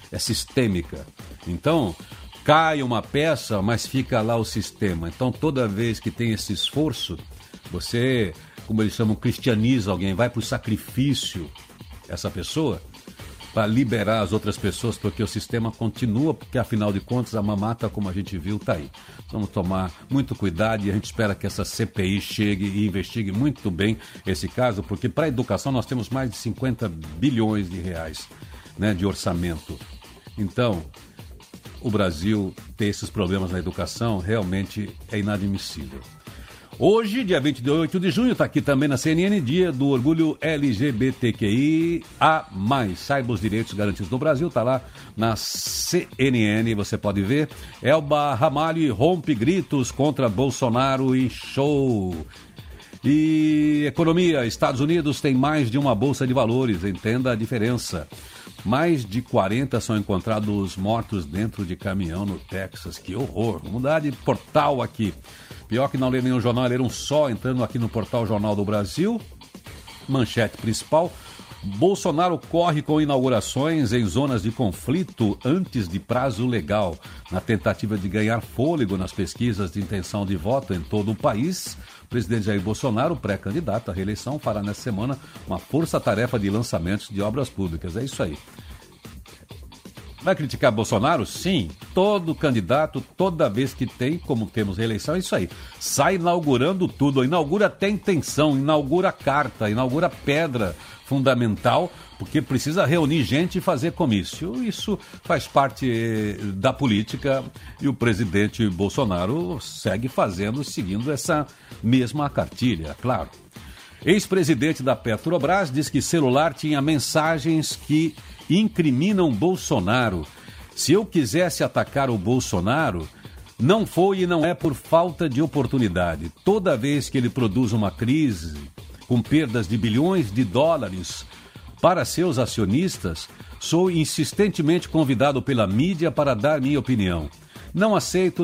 é sistêmica. Então, cai uma peça, mas fica lá o sistema. Então, toda vez que tem esse esforço, você, como eles chamam, cristianiza alguém, vai para o sacrifício, essa pessoa, para liberar as outras pessoas, porque o sistema continua, porque afinal de contas a mamata, como a gente viu, está aí. Vamos tomar muito cuidado e a gente espera que essa CPI chegue e investigue muito bem esse caso, porque para a educação nós temos mais de 50 bilhões de reais, né, de orçamento. Então, o Brasil ter esses problemas na educação realmente é inadmissível. Hoje, dia 28 de junho, está aqui também na CNN, dia do orgulho LGBTQIA+. Saiba os direitos garantidos no Brasil, está lá na CNN, você pode ver. Elba Ramalho rompe gritos contra Bolsonaro em show. E economia, Estados Unidos tem mais de uma bolsa de valores, entenda a diferença. Mais de 40 são encontrados mortos dentro de caminhão no Texas. Que horror! Vamos mudar de portal aqui. Pior que não ler nenhum jornal, ler um só, entrando aqui no portal Jornal do Brasil. Manchete principal. Bolsonaro corre com inaugurações em zonas de conflito antes de prazo legal. Na tentativa de ganhar fôlego nas pesquisas de intenção de voto em todo o país, o presidente Jair Bolsonaro, pré-candidato à reeleição, fará nesta semana uma força-tarefa de lançamentos de obras públicas. É isso aí. Vai criticar Bolsonaro? Sim. Todo candidato, toda vez que tem, como temos reeleição, é isso aí. Sai inaugurando tudo. Inaugura até intenção, inaugura carta, inaugura pedra fundamental, porque precisa reunir gente e fazer comício. Isso faz parte da política e o presidente Bolsonaro segue fazendo, seguindo essa mesma cartilha, claro. Ex-presidente da Petrobras diz que celular tinha mensagens que incriminam Bolsonaro. Se eu quisesse atacar o Bolsonaro, não foi e não é por falta de oportunidade. Toda vez que ele produz uma crise com perdas de bilhões de dólares para seus acionistas, sou insistentemente convidado pela mídia para dar minha opinião. Não aceito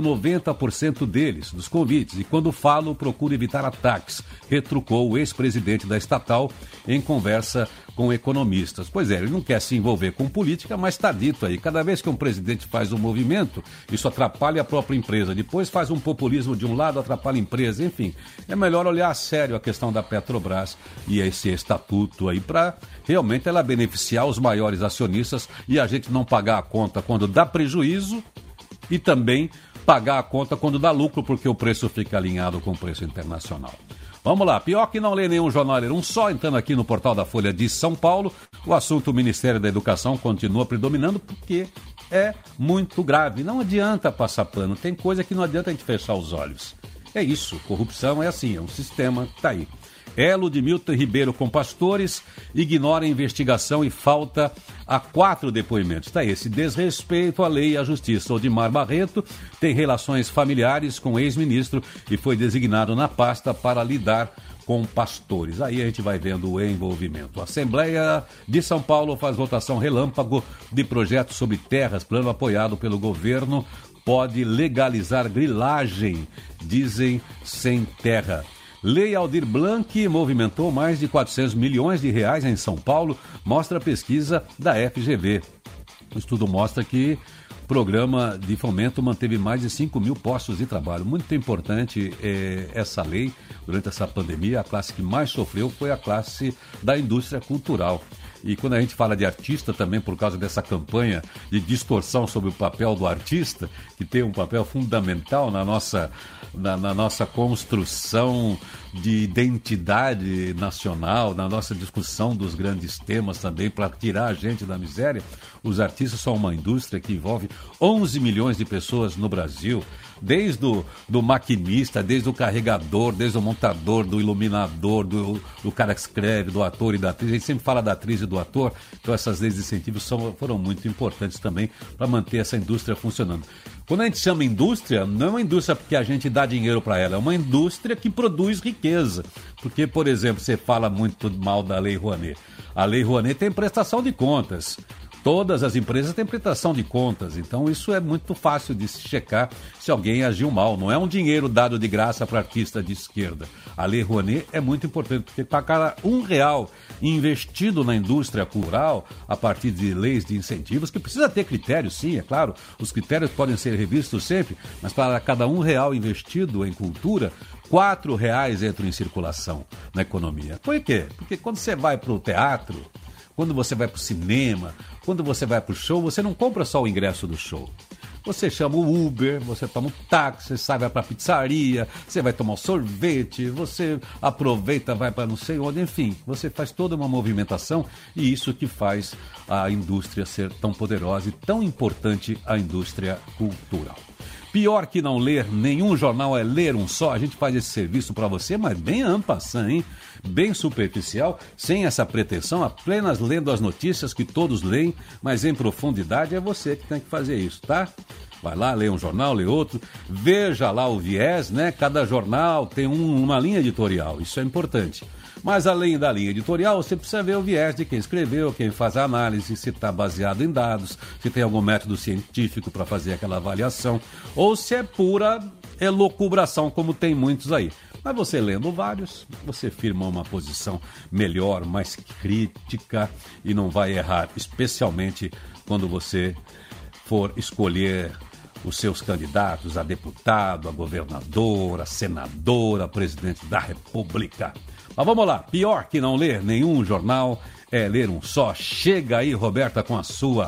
90% deles, dos convites, e quando falo, procuro evitar ataques, retrucou o ex-presidente da estatal em conversa com economistas. Pois é, ele não quer se envolver com política, mas está dito aí. Cada vez que um presidente faz um movimento, isso atrapalha a própria empresa. Depois faz um populismo de um lado, atrapalha a empresa. Enfim, é melhor olhar a sério a questão da Petrobras e esse estatuto aí para realmente ela beneficiar os maiores acionistas e a gente não pagar a conta quando dá prejuízo e também pagar a conta quando dá lucro, porque o preço fica alinhado com o preço internacional. Vamos lá, pior que não ler nenhum jornal, ler um só, entrando aqui no portal da Folha de São Paulo, o assunto do Ministério da Educação continua predominando porque é muito grave. Não adianta passar pano, tem coisa que não adianta a gente fechar os olhos. É isso, corrupção é assim, é um sistema que está aí. Elo de Milton Ribeiro com pastores, ignora a investigação e falta a 4 depoimentos. Está esse desrespeito à lei e à justiça. Odimar Barreto tem relações familiares com o ex-ministro e foi designado na pasta para lidar com pastores. Aí a gente vai vendo o envolvimento. A Assembleia de São Paulo faz votação relâmpago de projeto sobre terras, plano apoiado pelo governo, pode legalizar grilagem, dizem sem terra. Lei Aldir Blanc movimentou mais de 400 milhões de reais em São Paulo, mostra a pesquisa da FGV. O estudo mostra que o programa de fomento manteve mais de 5 mil postos de trabalho. Muito importante essa lei. Durante essa pandemia, a classe que mais sofreu foi a classe da indústria cultural. E quando a gente fala de artista também, por causa dessa campanha de distorção sobre o papel do artista, que tem um papel fundamental na nossa construção de identidade nacional, na nossa discussão dos grandes temas também, para tirar a gente da miséria, os artistas são uma indústria que envolve 11 milhões de pessoas no Brasil, desde do maquinista, desde o carregador, desde o montador, do iluminador, do cara que escreve, do ator e da atriz. A gente sempre fala da atriz e do ator, então essas leis de incentivo foram muito importantes também para manter essa indústria funcionando. Quando a gente chama indústria, não é uma indústria porque a gente dá dinheiro para ela, é uma indústria que produz riqueza. Porque, por exemplo, você fala muito mal da Lei Rouanet. A Lei Rouanet tem prestação de contas. Todas as empresas têm prestação de contas, então isso é muito fácil de se checar se alguém agiu mal. Não é um dinheiro dado de graça para artista de esquerda. A Lei Rouanet é muito importante, porque para cada R$1 investido na indústria cultural, a partir de leis de incentivos, que precisa ter critérios, sim, é claro, os critérios podem ser revistos sempre, mas para cada R$1 investido em cultura, R$4 entram em circulação na economia. Por quê? Porque quando você vai para o teatro, quando você vai para o cinema, quando você vai para o show, você não compra só o ingresso do show. Você chama o Uber, você toma um táxi, você sai, vai para a pizzaria, você vai tomar um sorvete, você aproveita, vai para não sei onde, enfim. Você faz toda uma movimentação e isso que faz a indústria ser tão poderosa e tão importante, a indústria cultural. Pior que não ler nenhum jornal é ler um só. A gente faz esse serviço para você, mas bem en passant, hein? Bem superficial, sem essa pretensão, apenas lendo as notícias que todos leem, mas em profundidade é você que tem que fazer isso, tá? Vai lá, lê um jornal, lê outro, veja lá o viés, né? Cada jornal tem uma linha editorial, isso é importante. Mas além da linha editorial, você precisa ver o viés de quem escreveu, quem faz a análise, se está baseado em dados, se tem algum método científico para fazer aquela avaliação, ou se é pura elucubração, como tem muitos aí. Mas você lendo vários, você firma uma posição melhor, mais crítica e não vai errar, especialmente quando você for escolher os seus candidatos a deputado, a governador, a senador, a presidente da República. Mas vamos lá, pior que não ler nenhum jornal é ler um só. Chega aí, Roberta, com a sua.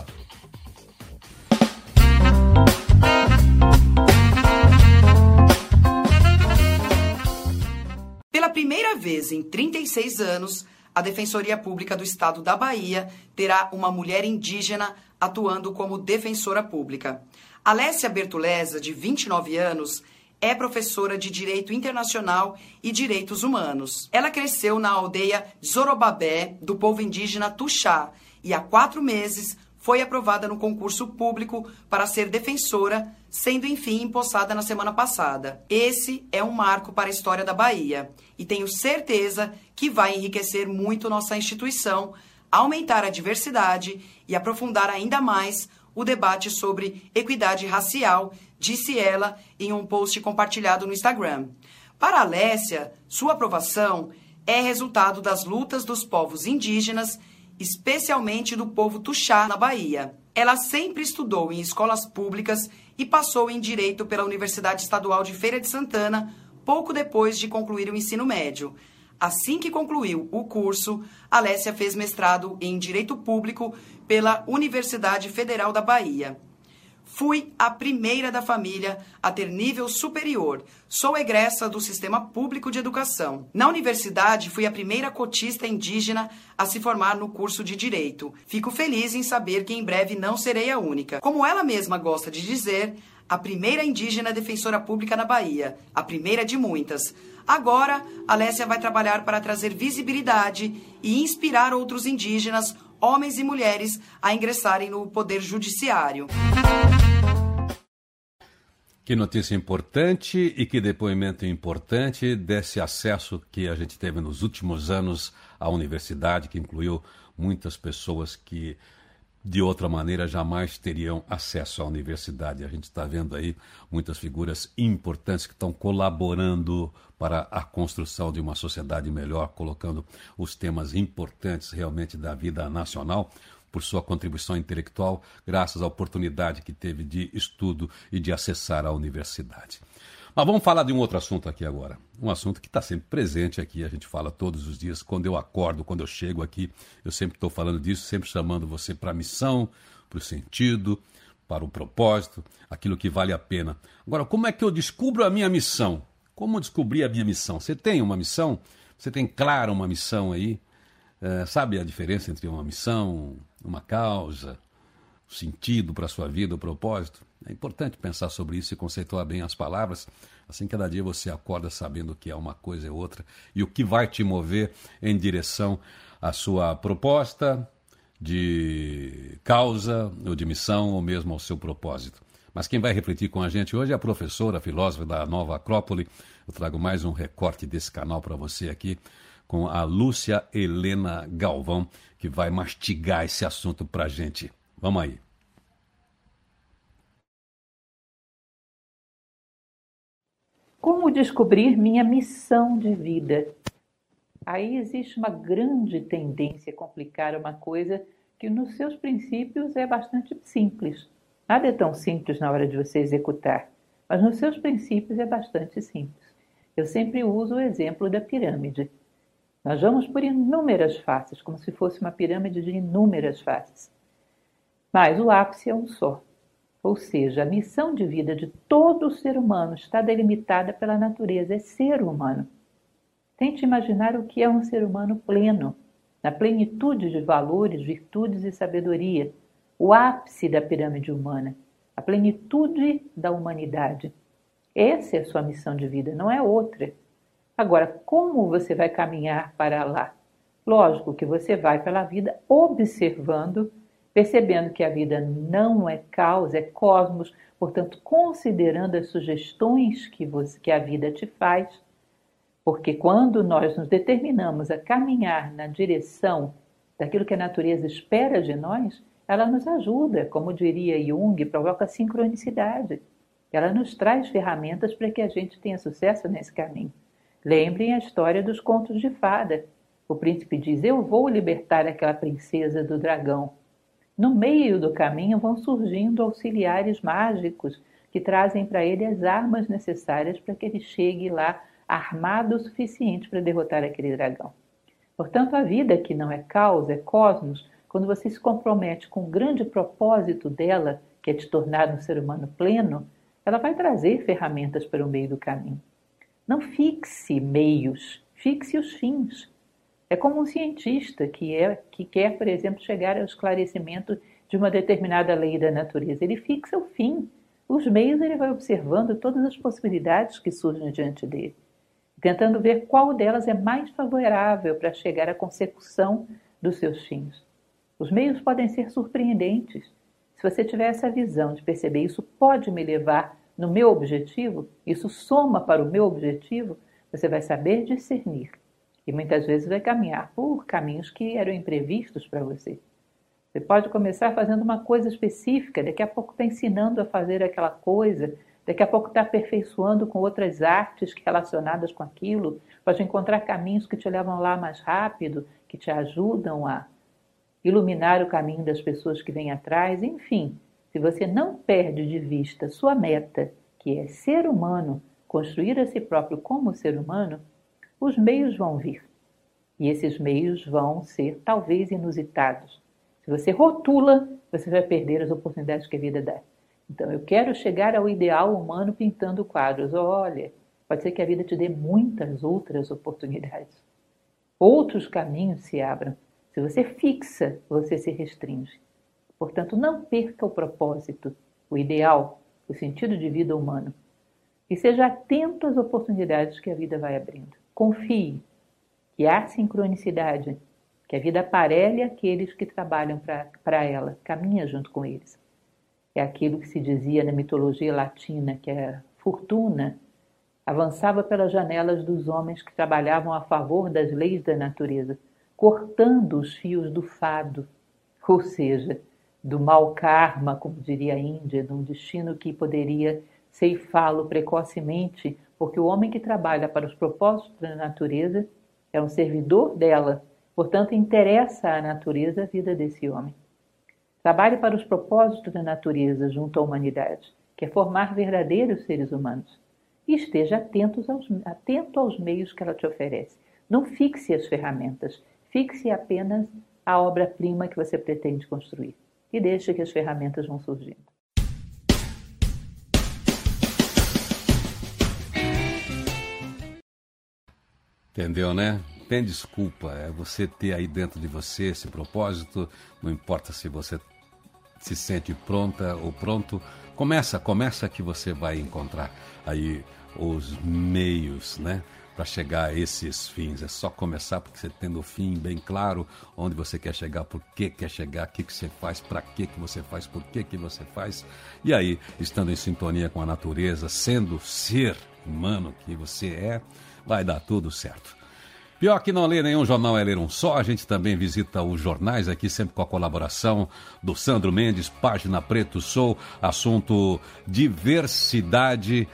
Pela primeira vez em 36 anos, a Defensoria Pública do Estado da Bahia terá uma mulher indígena atuando como defensora pública. Alessia Bertoleza, de 29 anos, é professora de Direito Internacional e Direitos Humanos. Ela cresceu na aldeia Zorobabé, do povo indígena Tuxá, e há 4 meses foi aprovada no concurso público para ser defensora, sendo enfim empossada na semana passada. Esse é um marco para a história da Bahia e tenho certeza que vai enriquecer muito nossa instituição, aumentar a diversidade e aprofundar ainda mais o debate sobre equidade racial, disse ela em um post compartilhado no Instagram. Para Alessia, sua aprovação é resultado das lutas dos povos indígenas, especialmente do povo Tuxá, na Bahia. Ela sempre estudou em escolas públicas e passou em Direito pela Universidade Estadual de Feira de Santana, pouco depois de concluir o ensino médio. Assim que concluiu o curso, Alessia fez mestrado em Direito Público pela Universidade Federal da Bahia. Fui a primeira da família a ter nível superior. Sou egressa do Sistema Público de Educação. Na universidade, fui a primeira cotista indígena a se formar no curso de Direito. Fico feliz em saber que em breve não serei a única. Como ela mesma gosta de dizer, a primeira indígena defensora pública na Bahia. A primeira de muitas. Agora, Alessia vai trabalhar para trazer visibilidade e inspirar outros indígenas, homens e mulheres, a ingressarem no Poder Judiciário. Que notícia importante e que depoimento importante desse acesso que a gente teve nos últimos anos à universidade, que incluiu muitas pessoas que de outra maneira jamais teriam acesso à universidade. A gente está vendo aí muitas figuras importantes que estão colaborando para a construção de uma sociedade melhor, colocando os temas importantes realmente da vida nacional por sua contribuição intelectual, graças à oportunidade que teve de estudo e de acessar a universidade. Mas vamos falar de um outro assunto aqui agora. Um assunto que está sempre presente aqui, a gente fala todos os dias. Quando eu acordo, quando eu chego aqui, eu sempre estou falando disso, sempre chamando você para a missão, para o sentido, para o propósito, aquilo que vale a pena. Agora, como é que eu descubro a minha missão? Como descobrir a minha missão? Você tem uma missão? Você tem clara uma missão aí? Sabe a diferença entre uma missão, uma causa, o sentido para a sua vida, o propósito? É importante pensar sobre isso e conceituar bem as palavras. Assim, cada dia você acorda sabendo o que é uma coisa e outra e o que vai te mover em direção à sua proposta de causa ou de missão ou mesmo ao seu propósito. Mas quem vai refletir com a gente hoje é a professora, a filósofa da Nova Acrópole. Eu trago mais um recorte desse canal para você aqui com a Lúcia Helena Galvão, que vai mastigar esse assunto para a gente. Vamos aí. Como descobrir minha missão de vida? Aí existe uma grande tendência a complicar uma coisa que nos seus princípios é bastante simples. Nada é tão simples na hora de você executar, mas nos seus princípios é bastante simples. Eu sempre uso o exemplo da pirâmide. Nós vamos por inúmeras faces, como se fosse uma pirâmide de inúmeras faces. Mas o ápice é um só. Ou seja, a missão de vida de todo ser humano está delimitada pela natureza, é ser humano. Tente imaginar o que é um ser humano pleno, na plenitude de valores, virtudes e sabedoria, o ápice da pirâmide humana, a plenitude da humanidade. Essa é a sua missão de vida, não é outra. Agora, como você vai caminhar para lá? Lógico que você vai pela vida observando, percebendo que a vida não é causa, é cosmos, portanto, considerando as sugestões que a vida te faz, porque quando nós nos determinamos a caminhar na direção daquilo que a natureza espera de nós, ela nos ajuda, como diria Jung, provoca sincronicidade. Ela nos traz ferramentas para que a gente tenha sucesso nesse caminho. Lembrem a história dos contos de fada. O príncipe diz, eu vou libertar aquela princesa do dragão. No meio do caminho vão surgindo auxiliares mágicos que trazem para ele as armas necessárias para que ele chegue lá armado o suficiente para derrotar aquele dragão. Portanto, a vida que não é causa, é cosmos, quando você se compromete com o grande propósito dela, que é te tornar um ser humano pleno, ela vai trazer ferramentas para o meio do caminho. Não fixe meios, fixe os fins. É como um cientista que quer, por exemplo, chegar ao esclarecimento de uma determinada lei da natureza. Ele fixa o fim. Os meios ele vai observando todas as possibilidades que surgem diante dele, tentando ver qual delas é mais favorável para chegar à consecução dos seus fins. Os meios podem ser surpreendentes. Se você tiver essa visão de perceber isso pode me levar no meu objetivo, isso soma para o meu objetivo, você vai saber discernir. E muitas vezes vai caminhar por caminhos que eram imprevistos para você. Você pode começar fazendo uma coisa específica, daqui a pouco está ensinando a fazer aquela coisa, daqui a pouco está aperfeiçoando com outras artes relacionadas com aquilo, pode encontrar caminhos que te levam lá mais rápido, que te ajudam a iluminar o caminho das pessoas que vêm atrás. Enfim, se você não perde de vista sua meta, que é ser humano, construir a si próprio como ser humano, os meios vão vir. E esses meios vão ser talvez inusitados. Se você rotula, você vai perder as oportunidades que a vida dá. Então, eu quero chegar ao ideal humano pintando quadros. Olha, pode ser que a vida te dê muitas outras oportunidades. Outros caminhos se abram. Se você fixa, você se restringe. Portanto, não perca o propósito, o ideal, o sentido de vida humano. E seja atento às oportunidades que a vida vai abrindo. Confie que há sincronicidade, que a vida aparelha aqueles que trabalham para ela, caminha junto com eles. É aquilo que se dizia na mitologia latina, que a fortuna avançava pelas janelas dos homens que trabalhavam a favor das leis da natureza, cortando os fios do fado, ou seja, do mau karma, como diria a Índia, de um destino que poderia ceifá-lo precocemente, porque o homem que trabalha para os propósitos da natureza é um servidor dela, portanto interessa à natureza a vida desse homem. Trabalhe para os propósitos da natureza junto à humanidade, que é formar verdadeiros seres humanos. E esteja atento aos meios que ela te oferece. Não fixe as ferramentas, fixe apenas a obra-prima que você pretende construir. E deixe que as ferramentas vão surgindo. Entendeu, né? Tem desculpa, é você ter aí dentro de você esse propósito, não importa se você se sente pronta ou pronto, começa que você vai encontrar aí os meios, né, para chegar a esses fins. É só começar, porque você tendo o fim bem claro, onde você quer chegar, por que quer chegar, o que você faz, para que você faz, por que você faz, e aí, estando em sintonia com a natureza, sendo ser humano que você é, vai dar tudo certo. Pior que não ler nenhum jornal é ler um só. A gente também visita os jornais aqui, sempre com a colaboração do Sandro Mendes, Página Preto Sou, assunto diversidade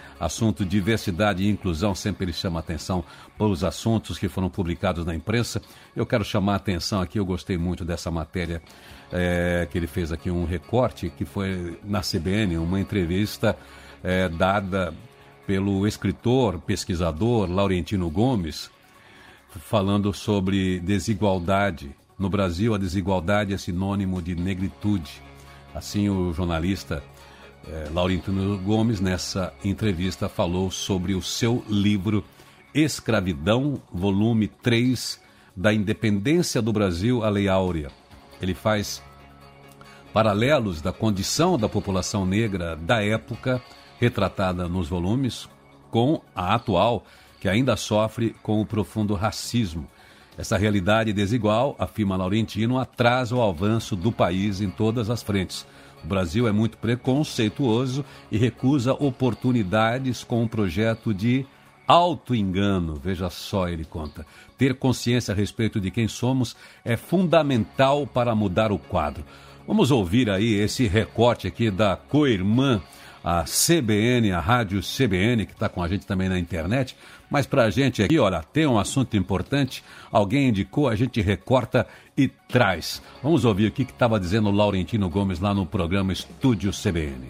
e inclusão. Sempre ele chama atenção pelos assuntos que foram publicados na imprensa. Eu quero chamar a atenção aqui, eu gostei muito dessa matéria que ele fez aqui, um recorte, que foi na CBN, uma entrevista dada pelo escritor, pesquisador Laurentino Gomes, falando sobre desigualdade. No Brasil, a desigualdade é sinônimo de negritude. Assim, o jornalista Laurentino Gomes, nessa entrevista, falou sobre o seu livro Escravidão, volume 3, da independência do Brasil à Lei Áurea. Ele faz paralelos da condição da população negra da época, retratada nos volumes, com a atual, que ainda sofre com o profundo racismo. Essa realidade desigual, afirma Laurentino, atrasa o avanço do país em todas as frentes. O Brasil é muito preconceituoso e recusa oportunidades com um projeto de auto-engano. Veja só, ele conta. Ter consciência a respeito de quem somos é fundamental para mudar o quadro. Vamos ouvir aí esse recorte aqui da co-irmã, a CBN, a Rádio CBN, que está com a gente também na internet. Mas para a gente aqui, olha, tem um assunto importante, alguém indicou, a gente recorta e traz. Vamos ouvir o que estava dizendo o Laurentino Gomes lá no programa Estúdio CBN.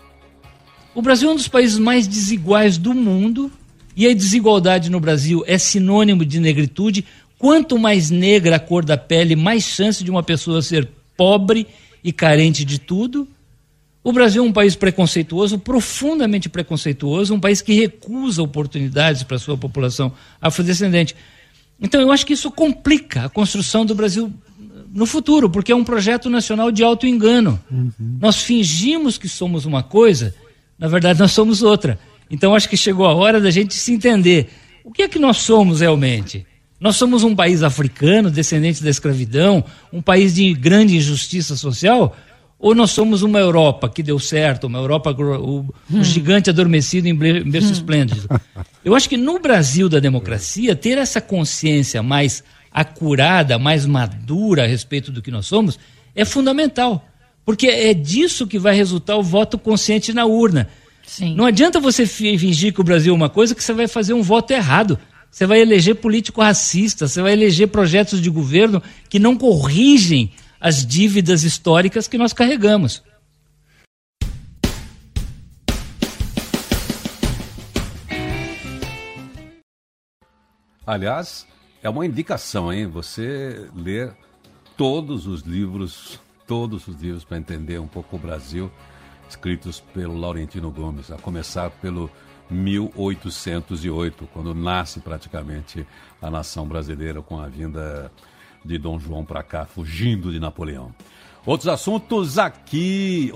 O Brasil é um dos países mais desiguais do mundo e a desigualdade no Brasil é sinônimo de negritude. Quanto mais negra a cor da pele, mais chance de uma pessoa ser pobre e carente de tudo. O Brasil é um país preconceituoso, profundamente preconceituoso, um país que recusa oportunidades para a sua população afrodescendente. Então eu acho que isso complica a construção do Brasil no futuro, porque é um projeto nacional de auto-engano. Nós fingimos que somos uma coisa, na verdade nós somos outra. Então acho que chegou a hora da gente se entender. O que é que nós somos realmente? Nós somos um país africano, descendente da escravidão, um país de grande injustiça social? Ou nós somos uma Europa que deu certo, uma Europa, o gigante adormecido em berço esplêndido? Eu acho que no Brasil da democracia, ter essa consciência mais acurada, mais madura a respeito do que nós somos, é fundamental. Porque é disso que vai resultar o voto consciente na urna. Sim. Não adianta você fingir que o Brasil é uma coisa que você vai fazer um voto errado. Você vai eleger político racista, você vai eleger projetos de governo que não corrigem as dívidas históricas que nós carregamos. Aliás, é uma indicação, hein? Você ler todos os livros para entender um pouco o Brasil, escritos pelo Laurentino Gomes, a começar pelo 1808, quando nasce praticamente a nação brasileira com a vinda de Dom João para cá, fugindo de Napoleão. Outros assuntos aqui,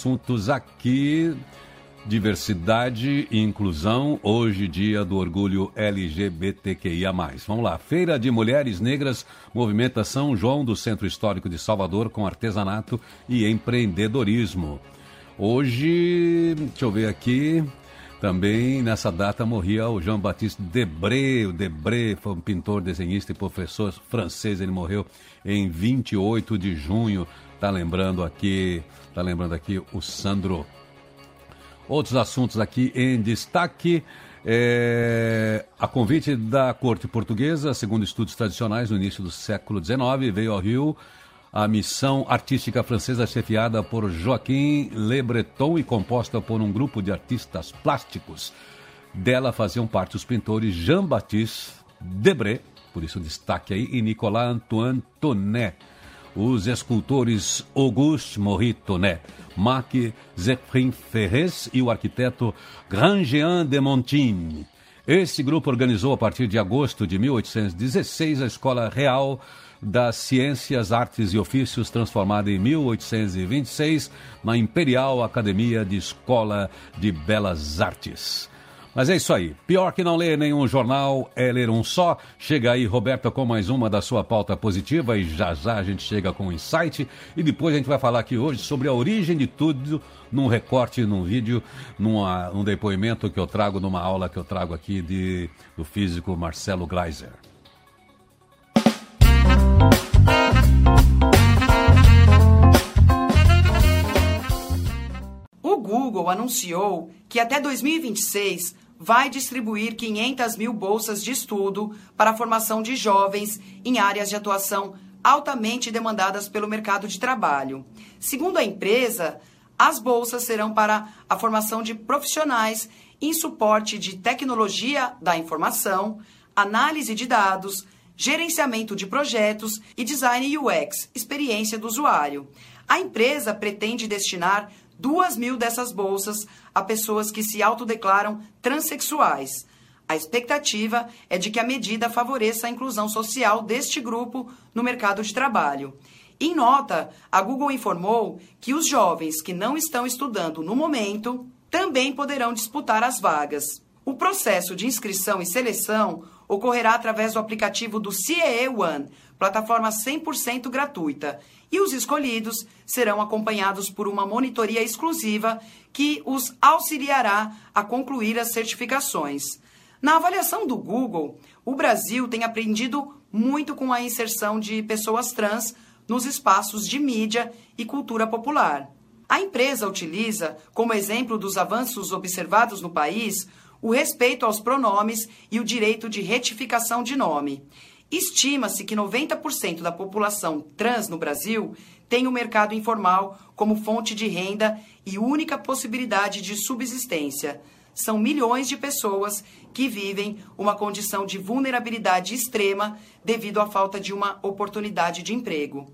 diversidade e inclusão, hoje dia do orgulho LGBTQIA+. Vamos lá, Feira de Mulheres Negras movimenta São João do Centro Histórico de Salvador com artesanato e empreendedorismo. Hoje, deixa eu ver aqui, também nessa data morria o Jean-Baptiste Debré. O Debré foi um pintor, desenhista e professor francês. Ele morreu em 28 de junho. Tá lembrando aqui o Sandro. Outros assuntos aqui em destaque. A convite da corte portuguesa, segundo estudos tradicionais, no início do século XIX, veio ao Rio a missão artística francesa chefiada por Joaquim Le Breton e composta por um grupo de artistas plásticos. Dela faziam parte os pintores Jean-Baptiste Debré, por isso destaque aí, e Nicolas Antoine Tonnet. Os escultores Auguste Maurice Tonnet, Marc Zephyrin Ferrez e o arquiteto Grandjean de Montigny. Esse grupo organizou a partir de agosto de 1816 a Escola Real das Ciências, Artes e Ofícios, transformada em 1826 na Imperial Academia de Escola de Belas Artes. Mas é isso aí. Pior que não ler nenhum jornal é ler um só. Chega aí, Roberta, com mais uma da sua pauta positiva e já a gente chega com um insight. E depois a gente vai falar aqui hoje sobre a origem de tudo, num recorte, num vídeo, num depoimento que eu trago, numa aula que eu trago aqui do físico Marcelo Gleiser. Google anunciou que até 2026 vai distribuir 500 mil bolsas de estudo para a formação de jovens em áreas de atuação altamente demandadas pelo mercado de trabalho. Segundo a empresa, as bolsas serão para a formação de profissionais em suporte de tecnologia da informação, análise de dados, gerenciamento de projetos e design UX, experiência do usuário. A empresa pretende destinar 2.000 dessas bolsas a pessoas que se autodeclaram transexuais. A expectativa é de que a medida favoreça a inclusão social deste grupo no mercado de trabalho. Em nota, a Google informou que os jovens que não estão estudando no momento também poderão disputar as vagas. O processo de inscrição e seleção ocorrerá através do aplicativo do CEE One, plataforma 100% gratuita, e os escolhidos serão acompanhados por uma monitoria exclusiva que os auxiliará a concluir as certificações. Na avaliação do Google, o Brasil tem aprendido muito com a inserção de pessoas trans nos espaços de mídia e cultura popular. A empresa utiliza, como exemplo dos avanços observados no país, o respeito aos pronomes e o direito de retificação de nome. Estima-se que 90% da população trans no Brasil tem o mercado informal como fonte de renda e única possibilidade de subsistência. São milhões de pessoas que vivem uma condição de vulnerabilidade extrema devido à falta de uma oportunidade de emprego.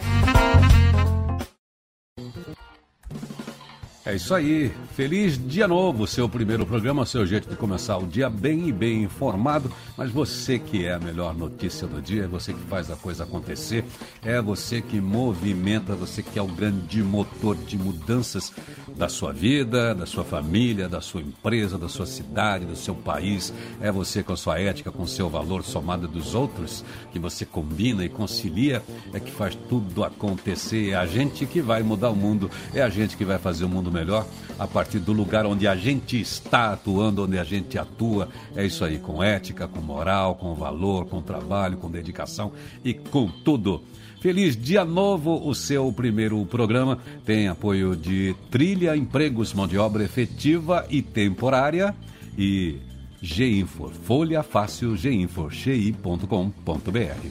É isso aí, feliz dia novo, seu primeiro programa, seu jeito de começar o dia bem e bem informado, mas você que é a melhor notícia do dia, é você que faz a coisa acontecer, é você que movimenta, você que é o grande motor de mudanças da sua vida, da sua família, da sua empresa, da sua cidade, do seu país, é você com a sua ética, com o seu valor somado dos outros, que você combina e concilia, é que faz tudo acontecer, é a gente que vai mudar o mundo, é a gente que vai fazer o mundo melhor a partir do lugar onde a gente está atuando, onde a gente atua. É isso aí, com ética, com moral, com valor, com trabalho, com dedicação e com tudo. Feliz dia novo, o seu primeiro programa tem apoio de Trilha Empregos, mão de obra efetiva e temporária, e G-Info, Folha Fácil, ginfoxi.com.br.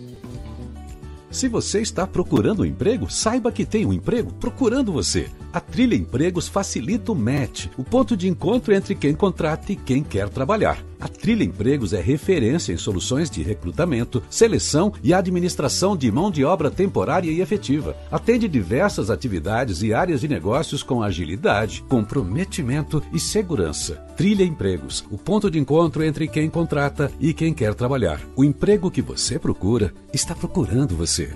Se você está procurando um emprego, saiba que tem um emprego procurando você. A Trilha Empregos facilita o match, o ponto de encontro entre quem contrata e quem quer trabalhar. A Trilha Empregos é referência em soluções de recrutamento, seleção e administração de mão de obra temporária e efetiva. Atende diversas atividades e áreas de negócios com agilidade, comprometimento e segurança. Trilha Empregos, o ponto de encontro entre quem contrata e quem quer trabalhar. O emprego que você procura está procurando você.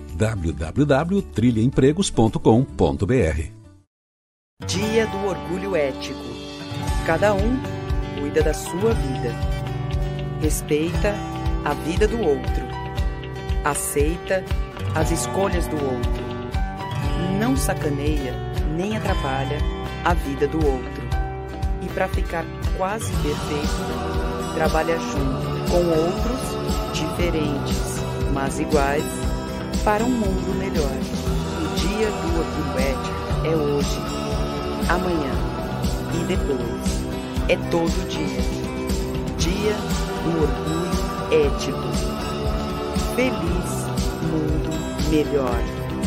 www.trilhaempregos.com.br. Dia do Orgulho Ético. Cada um cuida da sua vida. Respeita a vida do outro. Aceita as escolhas do outro. Não sacaneia nem atrapalha a vida do outro. E para ficar quase perfeito, trabalha junto com outros diferentes, mas iguais, para um mundo melhor. O Dia do Orgulho Ético é hoje, amanhã e depois. É todo dia. Dia do Orgulho Ético. Feliz mundo melhor.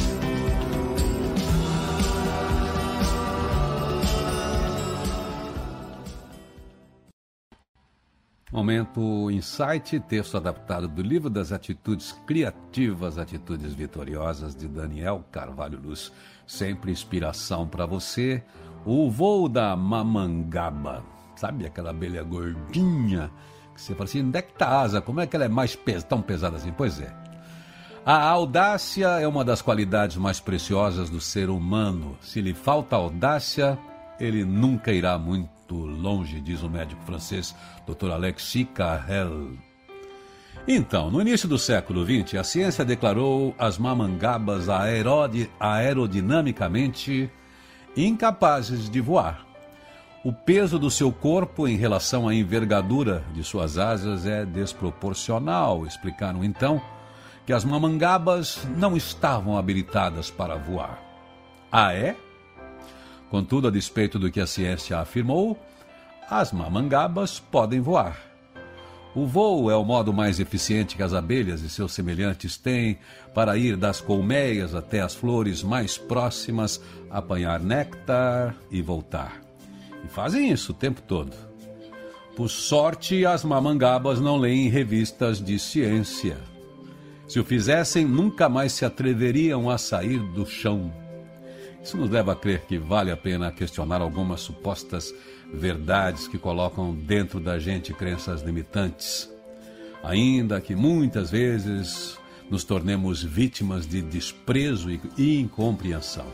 Momento Insight, texto adaptado do livro das Atitudes Criativas, Atitudes Vitoriosas, de Daniel Carvalho Luz. Sempre inspiração para você. O voo da mamangaba. Sabe aquela abelha gordinha que você fala assim, onde é que tá a asa? Como é que ela é tão pesada assim? Pois é. A audácia é uma das qualidades mais preciosas do ser humano. Se lhe falta audácia, ele nunca irá muito longe, diz o médico francês Dr. Alexis Carrel. Então, no início do século XX, a ciência declarou as mamangabas aerodinamicamente incapazes de voar. O peso do seu corpo em relação à envergadura de suas asas é desproporcional. Explicaram então que as mamangabas não estavam habilitadas para voar. Ah, é? Contudo, a despeito do que a ciência afirmou, as mamangabas podem voar. O voo é o modo mais eficiente que as abelhas e seus semelhantes têm para ir das colmeias até as flores mais próximas, apanhar néctar e voltar. E fazem isso o tempo todo. Por sorte, as mamangabas não leem revistas de ciência. Se o fizessem, nunca mais se atreveriam a sair do chão. Isso nos leva a crer que vale a pena questionar algumas supostas verdades que colocam dentro da gente crenças limitantes, ainda que muitas vezes nos tornemos vítimas de desprezo e incompreensão.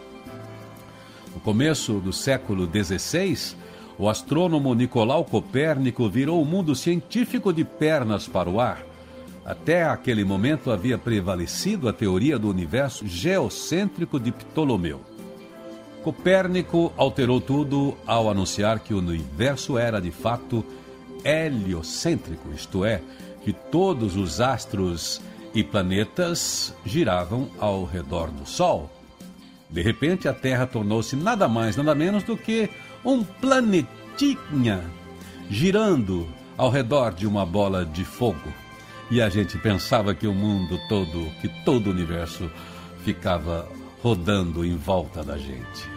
No começo do século XVI, o astrônomo Nicolau Copérnico virou o mundo científico de pernas para o ar. Até aquele momento havia prevalecido a teoria do universo geocêntrico de Ptolomeu. Copérnico alterou tudo ao anunciar que o universo era de fato heliocêntrico, isto é, que todos os astros e planetas giravam ao redor do Sol. De repente, a Terra tornou-se nada mais, nada menos do que um planetinha girando ao redor de uma bola de fogo. E a gente pensava que o mundo todo, que todo o universo ficava rodando em volta da gente.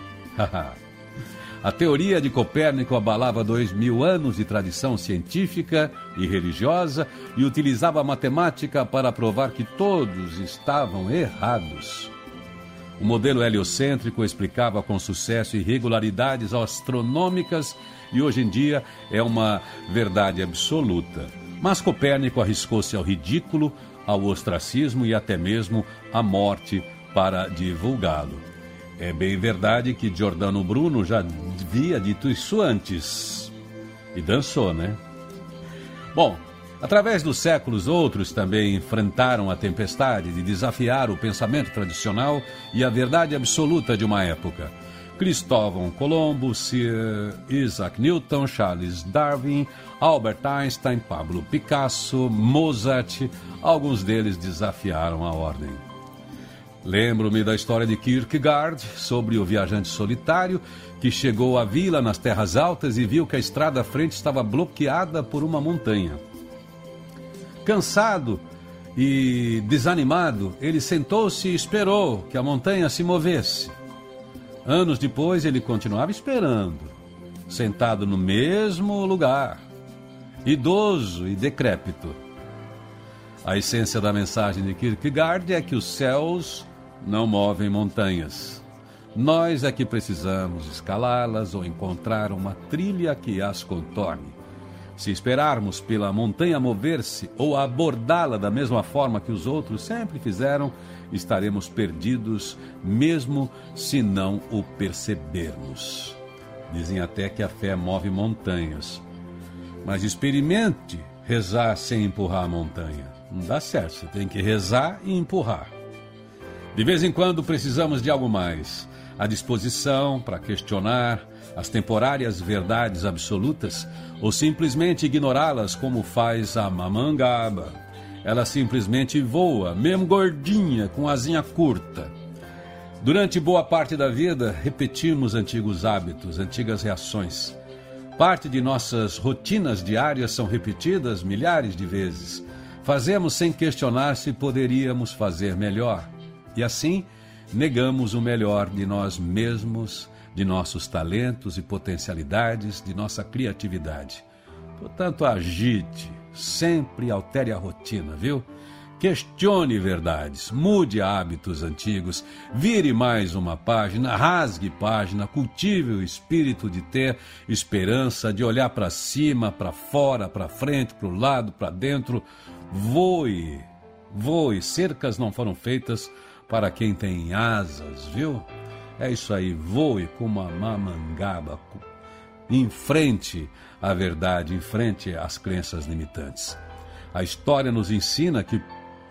A teoria de Copérnico abalava 2000 anos de tradição científica e religiosa e utilizava a matemática para provar que todos estavam errados. O modelo heliocêntrico explicava com sucesso irregularidades astronômicas e hoje em dia é uma verdade absoluta. Mas Copérnico arriscou-se ao ridículo, ao ostracismo e até mesmo à morte para divulgá-lo. É bem verdade que Giordano Bruno já havia dito isso antes. E dançou, né? Bom, através dos séculos, outros também enfrentaram a tempestade de desafiar o pensamento tradicional e a verdade absoluta de uma época. Cristóvão Colombo, Sir Isaac Newton, Charles Darwin, Albert Einstein, Pablo Picasso, Mozart, alguns deles desafiaram a ordem. Lembro-me da história de Kierkegaard sobre o viajante solitário que chegou à vila nas terras altas e viu que a estrada à frente estava bloqueada por uma montanha. Cansado e desanimado, ele sentou-se e esperou que a montanha se movesse. Anos depois, ele continuava esperando, sentado no mesmo lugar, idoso e decrépito. A essência da mensagem de Kierkegaard é que os céus não movem montanhas. Nós é que precisamos escalá-las ou encontrar uma trilha que as contorne. Se esperarmos pela montanha mover-se ou abordá-la da mesma forma que os outros sempre fizeram, estaremos perdidos, mesmo se não o percebermos. Dizem até que a fé move montanhas. Mas experimente rezar sem empurrar a montanha. Não dá certo, você tem que rezar e empurrar. De vez em quando precisamos de algo mais. A disposição para questionar as temporárias verdades absolutas ou simplesmente ignorá-las como faz a mamangaba. Ela simplesmente voa, mesmo gordinha, com asinha curta. Durante boa parte da vida, repetimos antigos hábitos, antigas reações. Parte de nossas rotinas diárias são repetidas milhares de vezes. Fazemos sem questionar se poderíamos fazer melhor. E assim, negamos o melhor de nós mesmos, de nossos talentos e potencialidades, de nossa criatividade. Portanto, agite, sempre altere a rotina, viu? Questione verdades, mude hábitos antigos, vire mais uma página, rasgue página, cultive o espírito de ter esperança, de olhar para cima, para fora, para frente, para o lado, para dentro. Voe, voe, cercas não foram feitas para quem tem asas, viu? É isso aí, voe como uma mamangaba, enfrente a verdade, enfrente as crenças limitantes. A história nos ensina que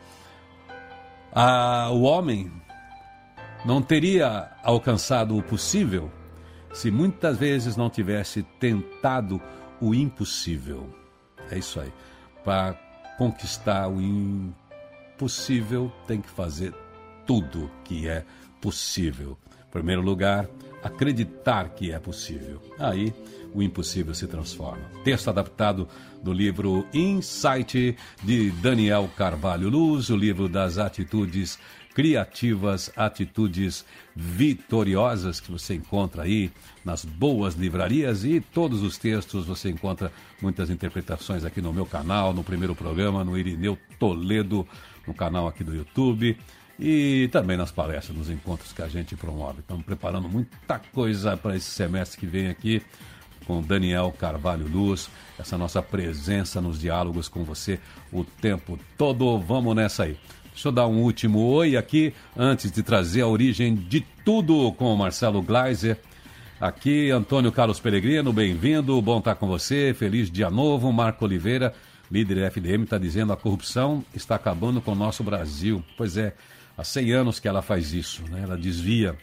o homem não teria alcançado o possível se muitas vezes não tivesse tentado o impossível. É isso aí. Para conquistar o impossível, tem que fazer tudo que é possível. Primeiro lugar, acreditar que é possível. Aí o impossível se transforma. Texto adaptado do livro Insight, de Daniel Carvalho Luz, o livro das atitudes criativas, atitudes vitoriosas, que você encontra aí nas boas livrarias, e todos os textos você encontra muitas interpretações aqui no meu canal, no primeiro programa, no Irineu Toledo, no canal aqui do YouTube, e também nas palestras, nos encontros que a gente promove. Estamos preparando muita coisa para esse semestre que vem aqui, com Daniel Carvalho Luz, essa nossa presença nos diálogos com você o tempo todo. Vamos nessa aí. Deixa eu dar um último oi aqui, antes de trazer a origem de tudo com o Marcelo Gleiser. Aqui, Antônio Carlos Peregrino, bem-vindo, bom estar com você, feliz dia novo. Marco Oliveira, líder FDM, está dizendo: a corrupção está acabando com o nosso Brasil. Pois é, há 100 anos que ela faz isso, né? Ela desvia.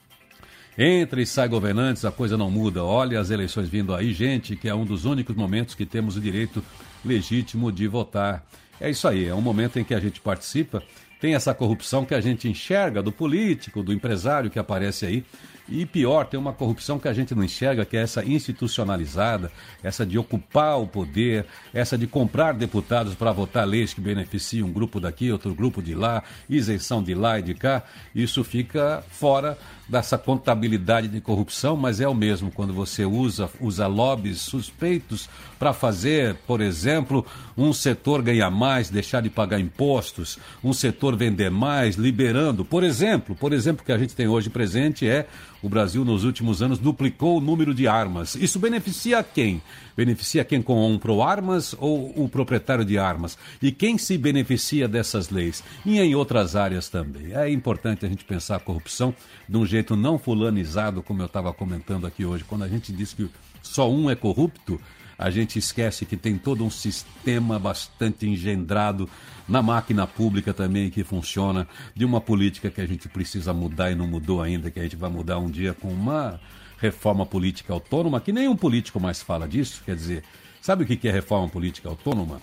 Entra e sai governantes, a coisa não muda. Olha as eleições vindo aí, gente, que é um dos únicos momentos que temos o direito legítimo de votar. É isso aí, é um momento em que a gente participa, tem essa corrupção que a gente enxerga do político, do empresário que aparece aí. E pior, tem uma corrupção que a gente não enxerga, que é essa institucionalizada, essa de ocupar o poder, essa de comprar deputados para votar leis que beneficiam um grupo daqui, outro grupo de lá, isenção de lá e de cá. Isso fica fora dessa contabilidade de corrupção, mas é o mesmo quando você usa lobbies suspeitos para fazer, por exemplo, um setor ganhar mais, deixar de pagar impostos, um setor vender mais, liberando. Por exemplo, que a gente tem hoje presente é: o Brasil, nos últimos anos, duplicou o número de armas. Isso beneficia quem? Beneficia quem comprou armas ou o proprietário de armas? E quem se beneficia dessas leis? E em outras áreas também. É importante a gente pensar a corrupção de um jeito não fulanizado, como eu estava comentando aqui hoje. Quando a gente diz que só um é corrupto, a gente esquece que tem todo um sistema bastante engendrado na máquina pública também, que funciona, de uma política que a gente precisa mudar e não mudou ainda, que a gente vai mudar um dia com uma reforma política autônoma, que nenhum político mais fala disso. Quer dizer, sabe o que é reforma política autônoma?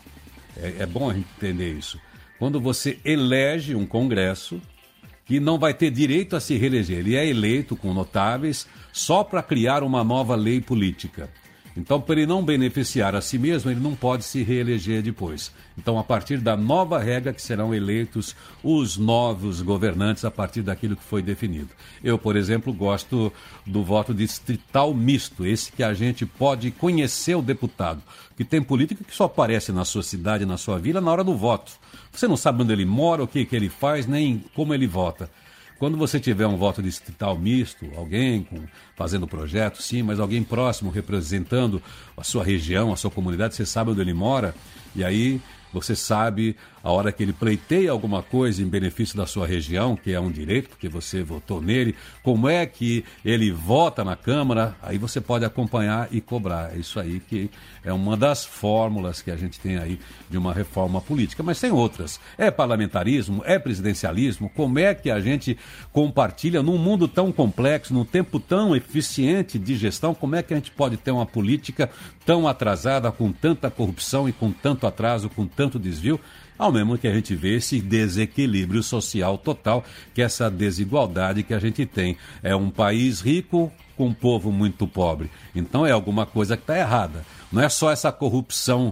É bom a gente entender isso. Quando você elege um Congresso que não vai ter direito a se reeleger, ele é eleito com notáveis só para criar uma nova lei política. Então, para ele não beneficiar a si mesmo, ele não pode se reeleger depois. Então, a partir da nova regra que serão eleitos os novos governantes a partir daquilo que foi definido. Eu, por exemplo, gosto do voto distrital misto, esse que a gente pode conhecer o deputado, que tem política que só aparece na sua cidade, na sua vila, na hora do voto. Você não sabe onde ele mora, o que ele faz, nem como ele vota. Quando você tiver um voto distrital misto, alguém fazendo projeto, sim, mas alguém próximo representando a sua região, a sua comunidade, você sabe onde ele mora, e aí você sabe a hora que ele pleiteia alguma coisa em benefício da sua região, que é um direito, porque você votou nele, como é que ele vota na Câmara, aí você pode acompanhar e cobrar. É isso aí que é uma das fórmulas que a gente tem aí de uma reforma política. Mas tem outras. É parlamentarismo, é presidencialismo, como é que a gente compartilha num mundo tão complexo, num tempo tão eficiente de gestão, como é que a gente pode ter uma política tão atrasada, com tanta corrupção e com tanto atraso, com tanto desvio, ao mesmo que a gente vê esse desequilíbrio social total, que é essa desigualdade que a gente tem. É um país rico com um povo muito pobre. Então é alguma coisa que está errada. Não é só essa corrupção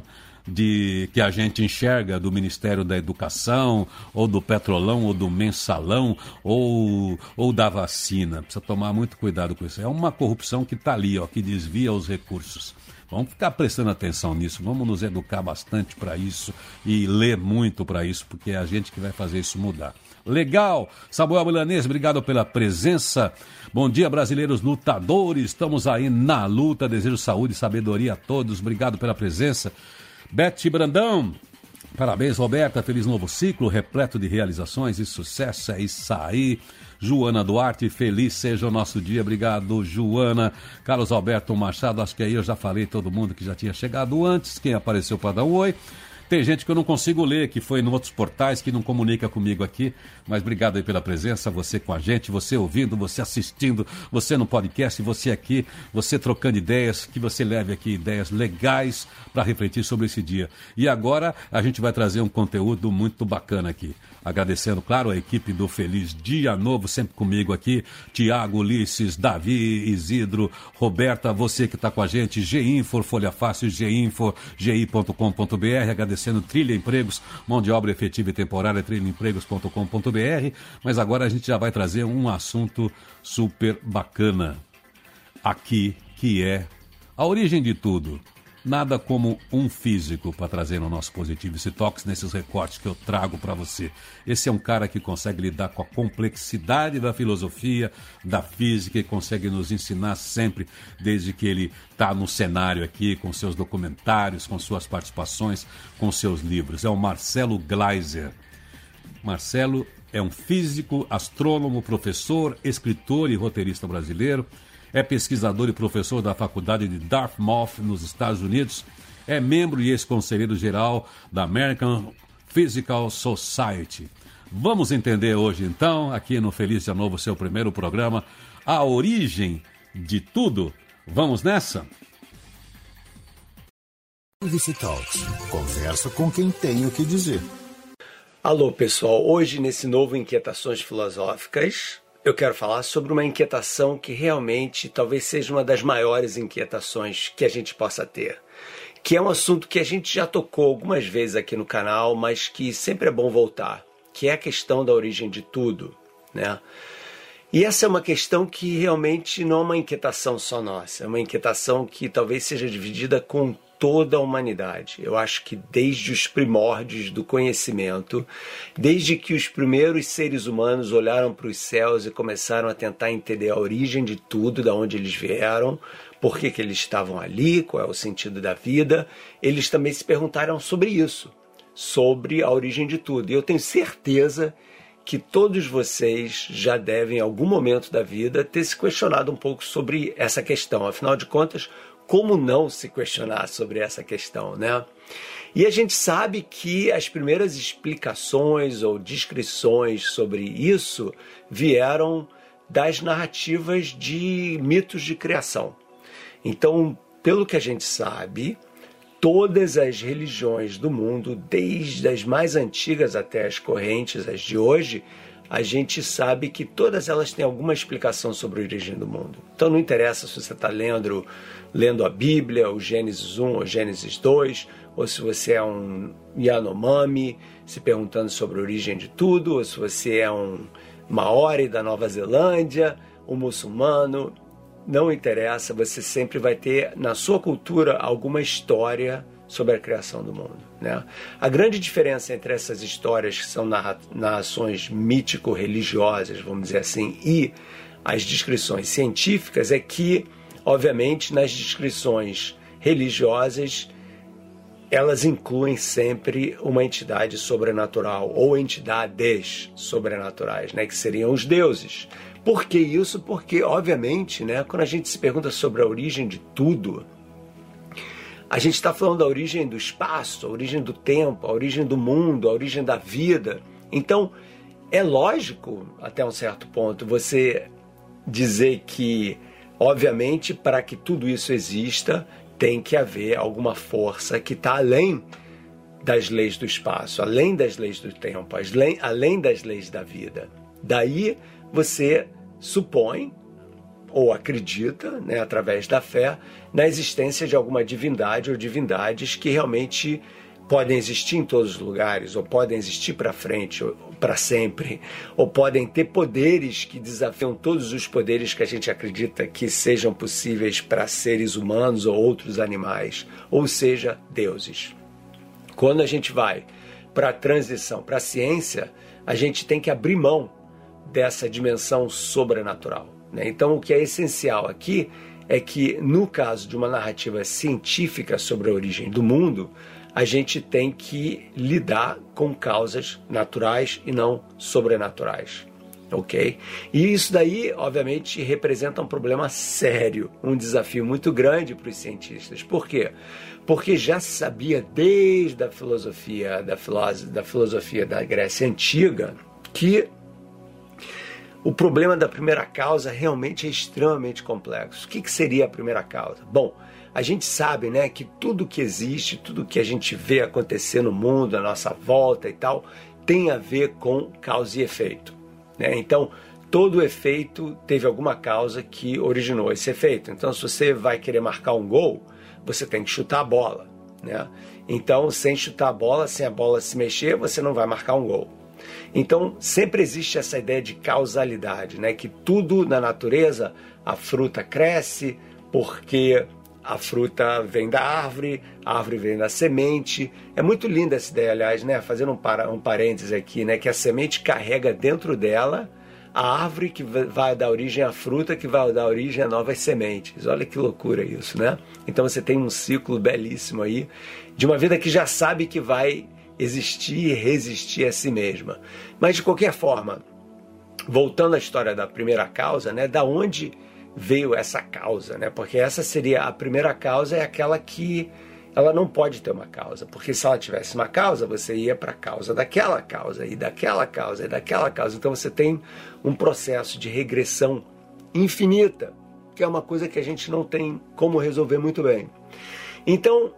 que a gente enxerga do Ministério da Educação, ou do Petrolão, ou do Mensalão, ou da vacina. Precisa tomar muito cuidado com isso. É uma corrupção que está ali, ó, que desvia os recursos. Vamos ficar prestando atenção nisso, vamos nos educar bastante para isso e ler muito para isso, porque é a gente que vai fazer isso mudar. Legal! Samuel Milanês, obrigado pela presença. Bom dia, brasileiros lutadores, estamos aí na luta, desejo saúde e sabedoria a todos, obrigado pela presença. Beth Brandão, parabéns, Roberta, feliz novo ciclo, repleto de realizações e sucesso, é isso aí. Joana Duarte, feliz seja o nosso dia, obrigado, Joana. Carlos Alberto Machado, acho que aí eu já falei todo mundo que já tinha chegado antes, quem apareceu para dar um oi. Tem gente que eu não consigo ler, que foi em outros portais, que não comunica comigo aqui, mas obrigado aí pela presença, você com a gente, você ouvindo, você assistindo, você no podcast, você aqui, você trocando ideias, que você leve aqui ideias legais para refletir sobre esse dia. E agora a gente vai trazer um conteúdo muito bacana aqui. Agradecendo, claro, a equipe do Feliz Dia Novo, sempre comigo aqui, Tiago, Ulisses, Davi, Isidro, Roberta, você que está com a gente, G-Info, Folha Fácil, G-Info, gi.com.br, agradecendo Trilha Empregos, mão de obra efetiva e temporária, trilhaempregos.com.br, mas agora a gente já vai trazer um assunto super bacana aqui, que é a origem de tudo. Nada como um físico para trazer no nosso Positivity Talks, nesses recortes que eu trago para você. Esse é um cara que consegue lidar com a complexidade da filosofia, da física, e consegue nos ensinar sempre, desde que ele está no cenário aqui, com seus documentários, com suas participações, com seus livros. É o Marcelo Gleiser. Marcelo é um físico, astrônomo, professor, escritor e roteirista brasileiro. É pesquisador e professor da Faculdade de Dartmouth, nos Estados Unidos. É membro e ex-conselheiro geral da American Physical Society. Vamos entender hoje, então, aqui no Feliz Dia Novo, seu primeiro programa, a origem de tudo. Vamos nessa? Positivity Talks. Conversa com quem tem o que dizer. Alô, pessoal. Hoje, nesse novo Inquietações Filosóficas, eu quero falar sobre uma inquietação que realmente talvez seja uma das maiores inquietações que a gente possa ter, que é um assunto que a gente já tocou algumas vezes aqui no canal, mas que sempre é bom voltar, que é a questão da origem de tudo, né? E essa é uma questão que realmente não é uma inquietação só nossa, é uma inquietação que talvez seja dividida com toda a humanidade. Eu acho que desde os primórdios do conhecimento, desde que os primeiros seres humanos olharam para os céus e começaram a tentar entender a origem de tudo, de onde eles vieram, por que eles estavam ali, qual é o sentido da vida, eles também se perguntaram sobre isso, sobre a origem de tudo. E eu tenho certeza que todos vocês já devem, em algum momento da vida, ter se questionado um pouco sobre essa questão. Afinal de contas, como não se questionar sobre essa questão, né? E a gente sabe que as primeiras explicações ou descrições sobre isso vieram das narrativas de mitos de criação. Então, pelo que a gente sabe, todas as religiões do mundo, desde as mais antigas até as correntes, as de hoje, a gente sabe que todas elas têm alguma explicação sobre a origem do mundo. Então não interessa se você está lendo a Bíblia, o Gênesis 1 ou Gênesis 2, ou se você é um Yanomami, se perguntando sobre a origem de tudo, ou se você é um Maori da Nova Zelândia, um muçulmano, não interessa, você sempre vai ter na sua cultura alguma história sobre a criação do mundo, né? A grande diferença entre essas histórias que são narrações mítico-religiosas, vamos dizer assim, e as descrições científicas é que, obviamente, nas descrições religiosas, elas incluem sempre uma entidade sobrenatural ou entidades sobrenaturais, né, que seriam os deuses. Por que isso? Porque, obviamente, né, quando a gente se pergunta sobre a origem de tudo, a gente está falando da origem do espaço, a origem do tempo, a origem do mundo, a origem da vida. Então, é lógico, até um certo ponto, você dizer que, obviamente, para que tudo isso exista, tem que haver alguma força que está além das leis do espaço, além das leis do tempo, além das leis da vida. Daí você supõe ou acredita, né, através da fé, na existência de alguma divindade ou divindades que realmente podem existir em todos os lugares, ou podem existir para frente, ou para sempre, ou podem ter poderes que desafiam todos os poderes que a gente acredita que sejam possíveis para seres humanos ou outros animais, ou seja, deuses. Quando a gente vai para a transição para a ciência, a gente tem que abrir mão dessa dimensão sobrenatural. Então, o que é essencial aqui é que, no caso de uma narrativa científica sobre a origem do mundo, a gente tem que lidar com causas naturais e não sobrenaturais. ok? E isso daí, obviamente, representa um problema sério, um desafio muito grande para os cientistas. Por quê? Porque já se sabia desde a filosofia da Grécia Antiga que o problema da primeira causa realmente é extremamente complexo. O que seria a primeira causa? Bom, a gente sabe, né, que tudo que existe, tudo que a gente vê acontecer no mundo, à nossa volta e tal, tem a ver com causa e efeito, né? Então, todo efeito teve alguma causa que originou esse efeito. Então, se você vai querer marcar um gol, você tem que chutar a bola, né? Então, sem chutar a bola, sem a bola se mexer, você não vai marcar um gol. Então, sempre existe essa ideia de causalidade, né? Que tudo na natureza, a fruta cresce porque a fruta vem da árvore, a árvore vem da semente. É muito linda essa ideia, aliás, né? Fazendo um parênteses aqui, né? Que a semente carrega dentro dela a árvore que vai dar origem à fruta, que vai dar origem a novas sementes. Olha que loucura isso, né? Então você tem um ciclo belíssimo aí de uma vida que já sabe que vai existir e resistir a si mesma. Mas de qualquer forma, voltando à história da primeira causa, né? Da onde veio essa causa, né? Porque essa seria a primeira causa, é aquela que ela não pode ter uma causa, porque se ela tivesse uma causa, você ia para a causa daquela causa, e daquela causa, e daquela causa. Então você tem um processo de regressão infinita, que é uma coisa que a gente não tem como resolver muito bem. Então,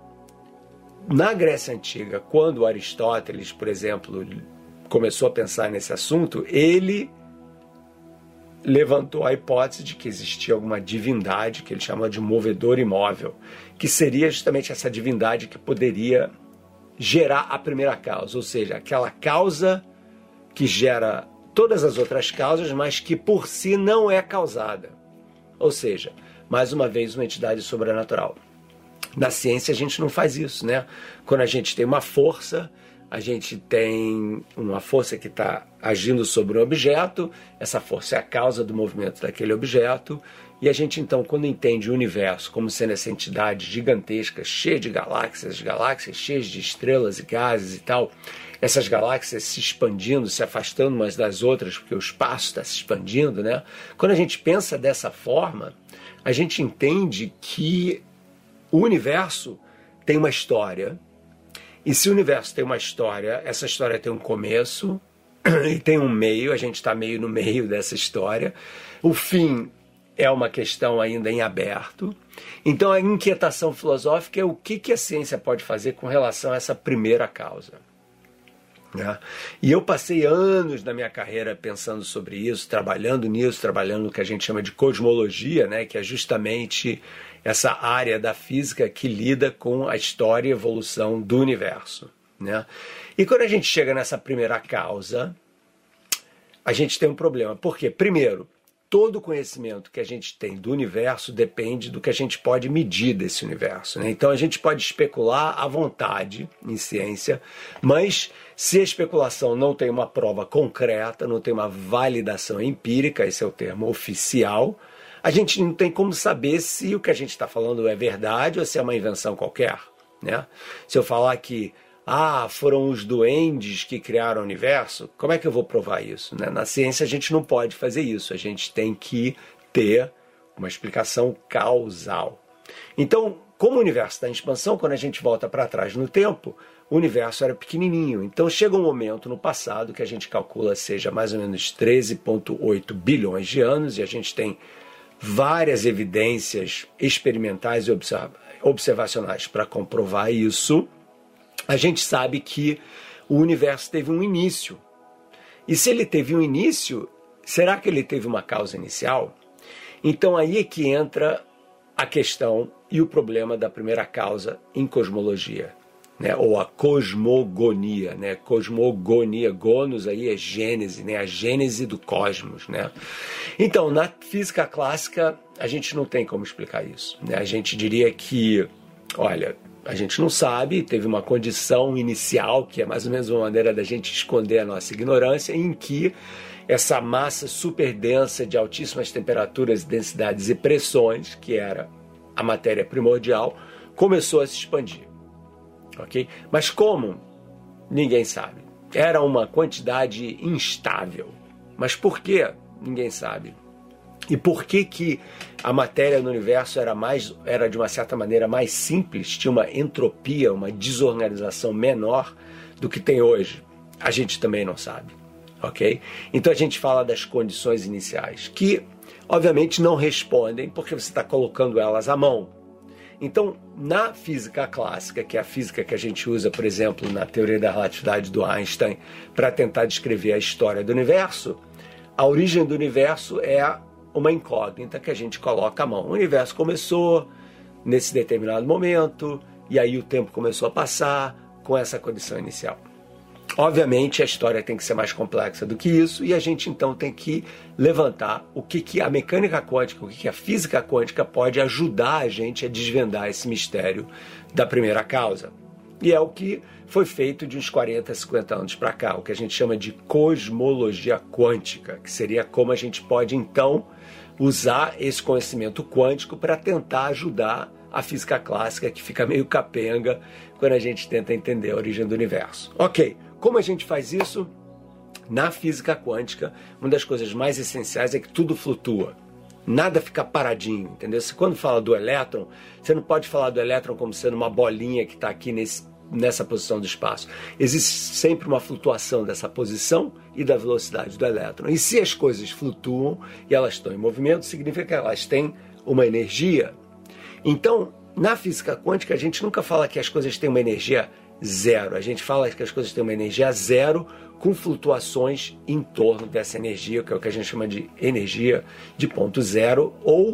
na Grécia Antiga, quando Aristóteles, por exemplo, começou a pensar nesse assunto, ele levantou a hipótese de que existia alguma divindade que ele chama de movedor imóvel, que seria justamente essa divindade que poderia gerar a primeira causa, ou seja, aquela causa que gera todas as outras causas, mas que por si não é causada. Ou seja, mais uma vez, uma entidade sobrenatural. Na ciência a gente não faz isso, né? Quando a gente tem uma força, a gente tem uma força que está agindo sobre um objeto, essa força é a causa do movimento daquele objeto, e a gente então, quando entende o universo como sendo essa entidade gigantesca, cheia de galáxias cheias de estrelas e gases e tal, essas galáxias se expandindo, se afastando umas das outras, porque o espaço está se expandindo, né? Quando a gente pensa dessa forma, a gente entende que o universo tem uma história. E se o universo tem uma história, essa história tem um começo e tem um meio, a gente está meio no meio dessa história. O fim é uma questão ainda em aberto. Então a inquietação filosófica é o que a ciência pode fazer com relação a essa primeira causa, né? E eu passei anos na minha carreira pensando sobre isso, trabalhando no que a gente chama de cosmologia, né? Que é justamente essa área da física que lida com a história e evolução do universo, né? E quando a gente chega nessa primeira causa, a gente tem um problema. Por quê? Primeiro, todo o conhecimento que a gente tem do universo depende do que a gente pode medir desse universo, né? Então a gente pode especular à vontade em ciência, mas se a especulação não tem uma prova concreta, não tem uma validação empírica, esse é o termo oficial, a gente não tem como saber se o que a gente está falando é verdade ou se é uma invenção qualquer, né? Se eu falar que foram os duendes que criaram o universo, como é que eu vou provar isso, né? Na ciência a gente não pode fazer isso, a gente tem que ter uma explicação causal. Então, como o universo está em expansão, quando a gente volta para trás no tempo, o universo era pequenininho. Então chega um momento no passado que a gente calcula seja mais ou menos 13,8 bilhões de anos, e a gente tem várias evidências experimentais e observacionais para comprovar isso. A gente sabe que o universo teve um início. E se ele teve um início, será que ele teve uma causa inicial? Então aí é que entra a questão e o problema da primeira causa em cosmologia, né? Ou a cosmogonia, né? Cosmogonia, gonos aí é gênese, né? A gênese do cosmos, né? Então, na física clássica, a gente não tem como explicar isso, né? A gente diria que, olha, a gente não sabe, teve uma condição inicial, que é mais ou menos uma maneira da gente esconder a nossa ignorância, em que essa massa super densa de altíssimas temperaturas, densidades e pressões, que era a matéria primordial, começou a se expandir. Okay? Mas como? Ninguém sabe. Era uma quantidade instável. Mas por quê? Ninguém sabe. E por que a matéria no universo era de uma certa maneira mais simples, tinha uma entropia, uma desorganização menor do que tem hoje? A gente também não sabe, ok? Então a gente fala das condições iniciais, que obviamente não respondem porque você está colocando elas à mão. Então, na física clássica, que é a física que a gente usa, por exemplo, na teoria da relatividade do Einstein, para tentar descrever a história do universo, a origem do universo é uma incógnita que a gente coloca à mão. O universo começou nesse determinado momento, e aí o tempo começou a passar com essa condição inicial. Obviamente, a história tem que ser mais complexa do que isso, e a gente então tem que levantar o que a mecânica quântica, o que a física quântica pode ajudar a gente a desvendar esse mistério da primeira causa. E é o que foi feito de uns 40, 50 anos para cá, o que a gente chama de cosmologia quântica, que seria como a gente pode então usar esse conhecimento quântico para tentar ajudar a física clássica, que fica meio capenga quando a gente tenta entender a origem do universo. Ok, como a gente faz isso? Na física quântica, uma das coisas mais essenciais é que tudo flutua. Nada fica paradinho, entendeu? Se quando fala do elétron, você não pode falar do elétron como sendo uma bolinha que está aqui nessa posição do espaço. Existe sempre uma flutuação dessa posição e da velocidade do elétron. E se as coisas flutuam e elas estão em movimento, significa que elas têm uma energia. Então, na física quântica, a gente nunca fala que as coisas têm uma energia zero. A gente fala que as coisas têm uma energia zero com flutuações em torno dessa energia, que é o que a gente chama de energia de ponto zero, ou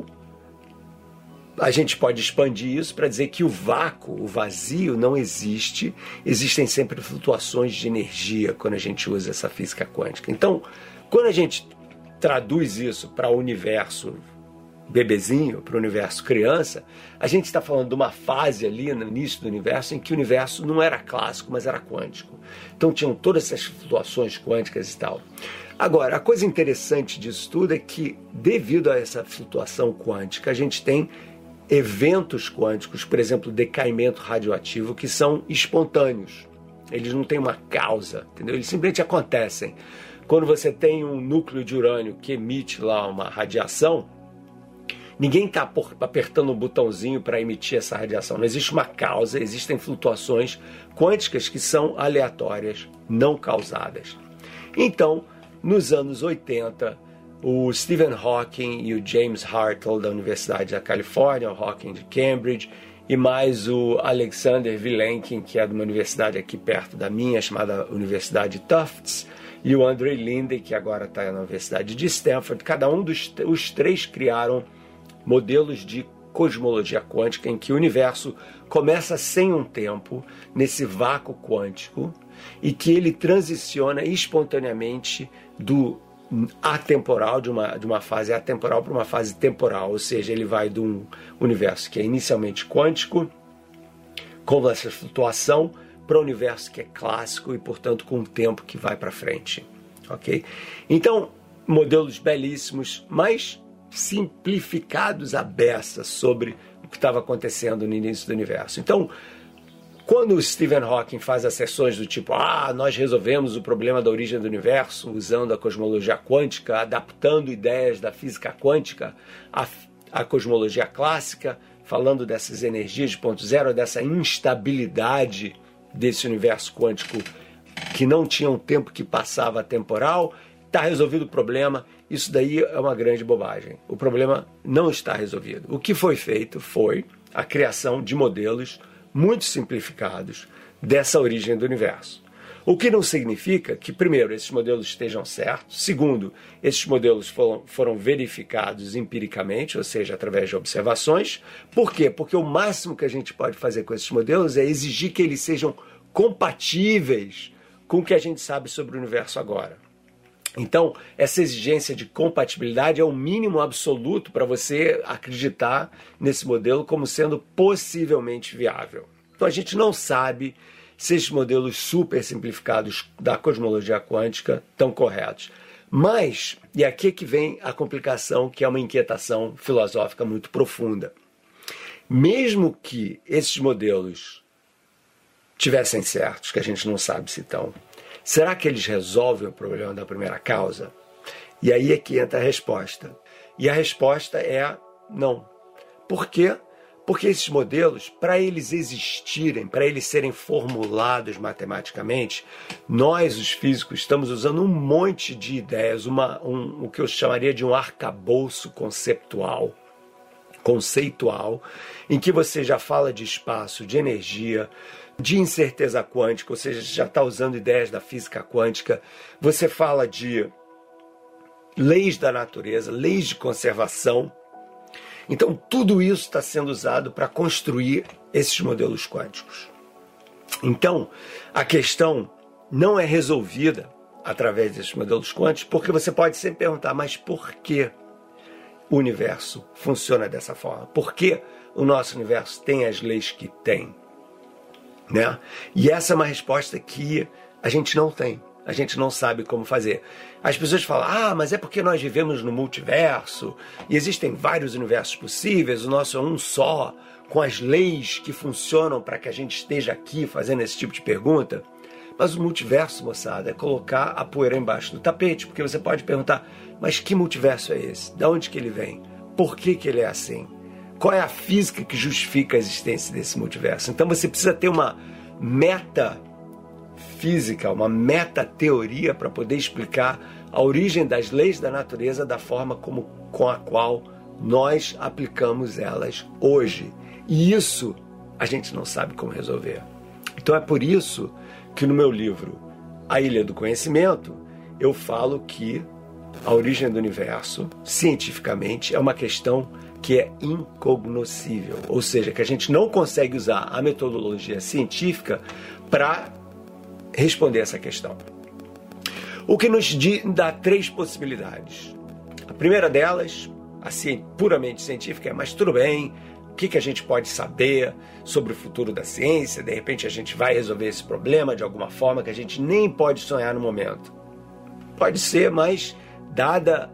a gente pode expandir isso para dizer que o vácuo, o vazio não existe, existem sempre flutuações de energia quando a gente usa essa física quântica. Então, quando a gente traduz isso para o universo bebezinho, para o universo criança, a gente está falando de uma fase ali no início do universo em que o universo não era clássico, mas era quântico. Então tinham todas essas flutuações quânticas e tal. Agora, a coisa interessante disso tudo é que, devido a essa flutuação quântica, a gente tem eventos quânticos, por exemplo, decaimento radioativo, que são espontâneos. Eles não têm uma causa, entendeu? Eles simplesmente acontecem. Quando você tem um núcleo de urânio que emite lá uma radiação, ninguém está apertando um botãozinho para emitir essa radiação. Não existe uma causa, existem flutuações quânticas que são aleatórias, não causadas. Então, nos anos 80, o Stephen Hawking e o James Hartle da Universidade da Califórnia, o Hawking de Cambridge, e mais o Alexander Vilenkin, que é de uma universidade aqui perto da minha, chamada Universidade Tufts, e o Andrei Linde, que agora está na Universidade de Stanford. Cada um os três criaram modelos de cosmologia quântica em que o universo começa sem um tempo, nesse vácuo quântico, e que ele transiciona espontaneamente do atemporal, de uma fase atemporal para uma fase temporal, ou seja, ele vai de um universo que é inicialmente quântico, com essa flutuação, para um universo que é clássico e, portanto, com um tempo que vai para frente. Ok? Então, modelos belíssimos, mas simplificados à beça sobre o que estava acontecendo no início do universo. Então, quando o Stephen Hawking faz asserções do tipo, nós resolvemos o problema da origem do universo usando a cosmologia quântica, adaptando ideias da física quântica à cosmologia clássica, falando dessas energias de ponto zero, dessa instabilidade desse universo quântico que não tinha um tempo que passava temporal, está resolvido o problema. Isso daí é uma grande bobagem. O problema não está resolvido. O que foi feito foi a criação de modelos muito simplificados dessa origem do universo. O que não significa que, primeiro, esses modelos estejam certos. Segundo, esses modelos foram verificados empiricamente, ou seja, através de observações. Por quê? Porque o máximo que a gente pode fazer com esses modelos é exigir que eles sejam compatíveis com o que a gente sabe sobre o universo agora. Então, essa exigência de compatibilidade é o mínimo absoluto para você acreditar nesse modelo como sendo possivelmente viável. Então, a gente não sabe se esses modelos super simplificados da cosmologia quântica estão corretos. Mas, e aqui é que vem a complicação, que é uma inquietação filosófica muito profunda. Mesmo que esses modelos tivessem certos, que a gente não sabe se estão, será que eles resolvem o problema da primeira causa? E aí é que entra a resposta. E a resposta é não. Por quê? Porque esses modelos, para eles existirem, para eles serem formulados matematicamente, nós, os físicos, estamos usando um monte de ideias, o que eu chamaria de um arcabouço conceitual, em que você já fala de espaço, de energia, de incerteza quântica, ou seja, já está usando ideias da física quântica, você fala de leis da natureza, leis de conservação. Então, tudo isso está sendo usado para construir esses modelos quânticos. Então, a questão não é resolvida através desses modelos quânticos, porque você pode sempre perguntar, mas por que o universo funciona dessa forma? Por que o nosso universo tem as leis que tem? Né? E essa é uma resposta que a gente não tem. A gente não sabe como fazer. As pessoas falam, mas é porque nós vivemos no multiverso e existem vários universos possíveis, o nosso é um só, com as leis que funcionam para que a gente esteja aqui fazendo esse tipo de pergunta. Mas o multiverso, moçada, é colocar a poeira embaixo do tapete, porque você pode perguntar, mas que multiverso é esse? De onde que ele vem? Por que que ele é assim? Qual é a física que justifica a existência desse multiverso? Então você precisa ter uma metafísica, uma metateoria para poder explicar a origem das leis da natureza da forma com a qual nós aplicamos elas hoje. E isso a gente não sabe como resolver. Então é por isso que no meu livro A Ilha do Conhecimento eu falo que a origem do universo, cientificamente, é uma questão que é incognoscível, ou seja, que a gente não consegue usar a metodologia científica para responder essa questão. O que nos dá 3 possibilidades. A primeira delas, assim, puramente científica, é, mas tudo bem, o que a gente pode saber sobre o futuro da ciência? De repente a gente vai resolver esse problema de alguma forma que a gente nem pode sonhar no momento. Pode ser, mas dada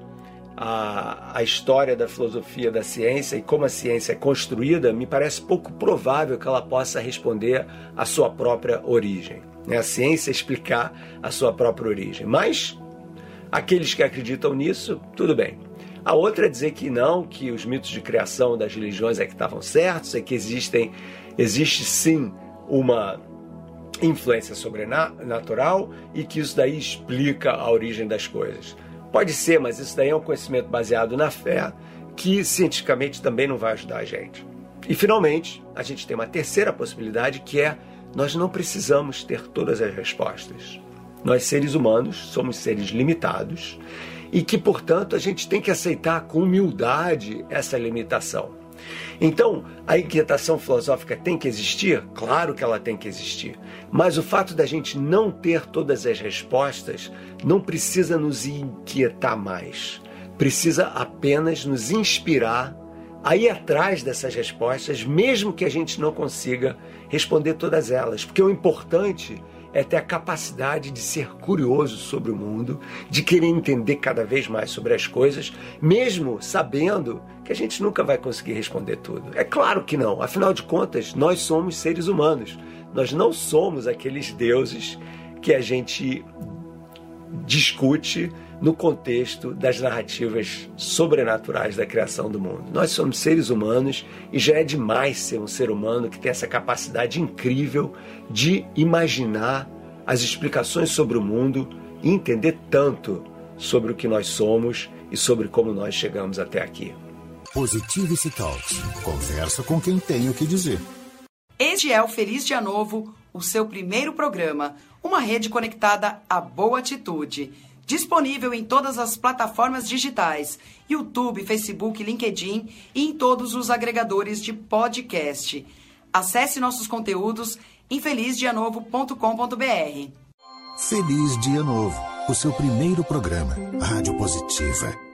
a história da filosofia da ciência e como a ciência é construída, me parece pouco provável que ela possa responder à sua própria origem. A ciência explicar a sua própria origem. Mas aqueles que acreditam nisso, tudo bem. A outra é dizer que não, que os mitos de criação das religiões é que estavam certos, é que existe sim uma influência sobrenatural e que isso daí explica a origem das coisas. Pode ser, mas isso daí é um conhecimento baseado na fé que cientificamente também não vai ajudar a gente. E finalmente, a gente tem uma terceira possibilidade que é nós não precisamos ter todas as respostas. Nós, seres humanos, somos seres limitados e que, portanto, a gente tem que aceitar com humildade essa limitação. Então, a inquietação filosófica tem que existir? Claro que ela tem que existir. Mas o fato da gente não ter todas as respostas não precisa nos inquietar mais. Precisa apenas nos inspirar a ir atrás dessas respostas, mesmo que a gente não consiga responder todas elas. Porque o importante é ter a capacidade de ser curioso sobre o mundo, de querer entender cada vez mais sobre as coisas, mesmo sabendo que a gente nunca vai conseguir responder tudo. É claro que não. Afinal de contas, nós somos seres humanos. Nós não somos aqueles deuses que a gente discute no contexto das narrativas sobrenaturais da criação do mundo. Nós somos seres humanos e já é demais ser um ser humano que tem essa capacidade incrível de imaginar as explicações sobre o mundo e entender tanto sobre o que nós somos e sobre como nós chegamos até aqui. Positivity Talks. Conversa com quem tem o que dizer. Este é o Feliz Dia Novo, o seu primeiro programa, uma rede conectada à boa atitude. Disponível em todas as plataformas digitais, YouTube, Facebook, LinkedIn e em todos os agregadores de podcast. Acesse nossos conteúdos em felizdianovo.com.br. Feliz Dia Novo, o seu primeiro programa. Rádio Positiva.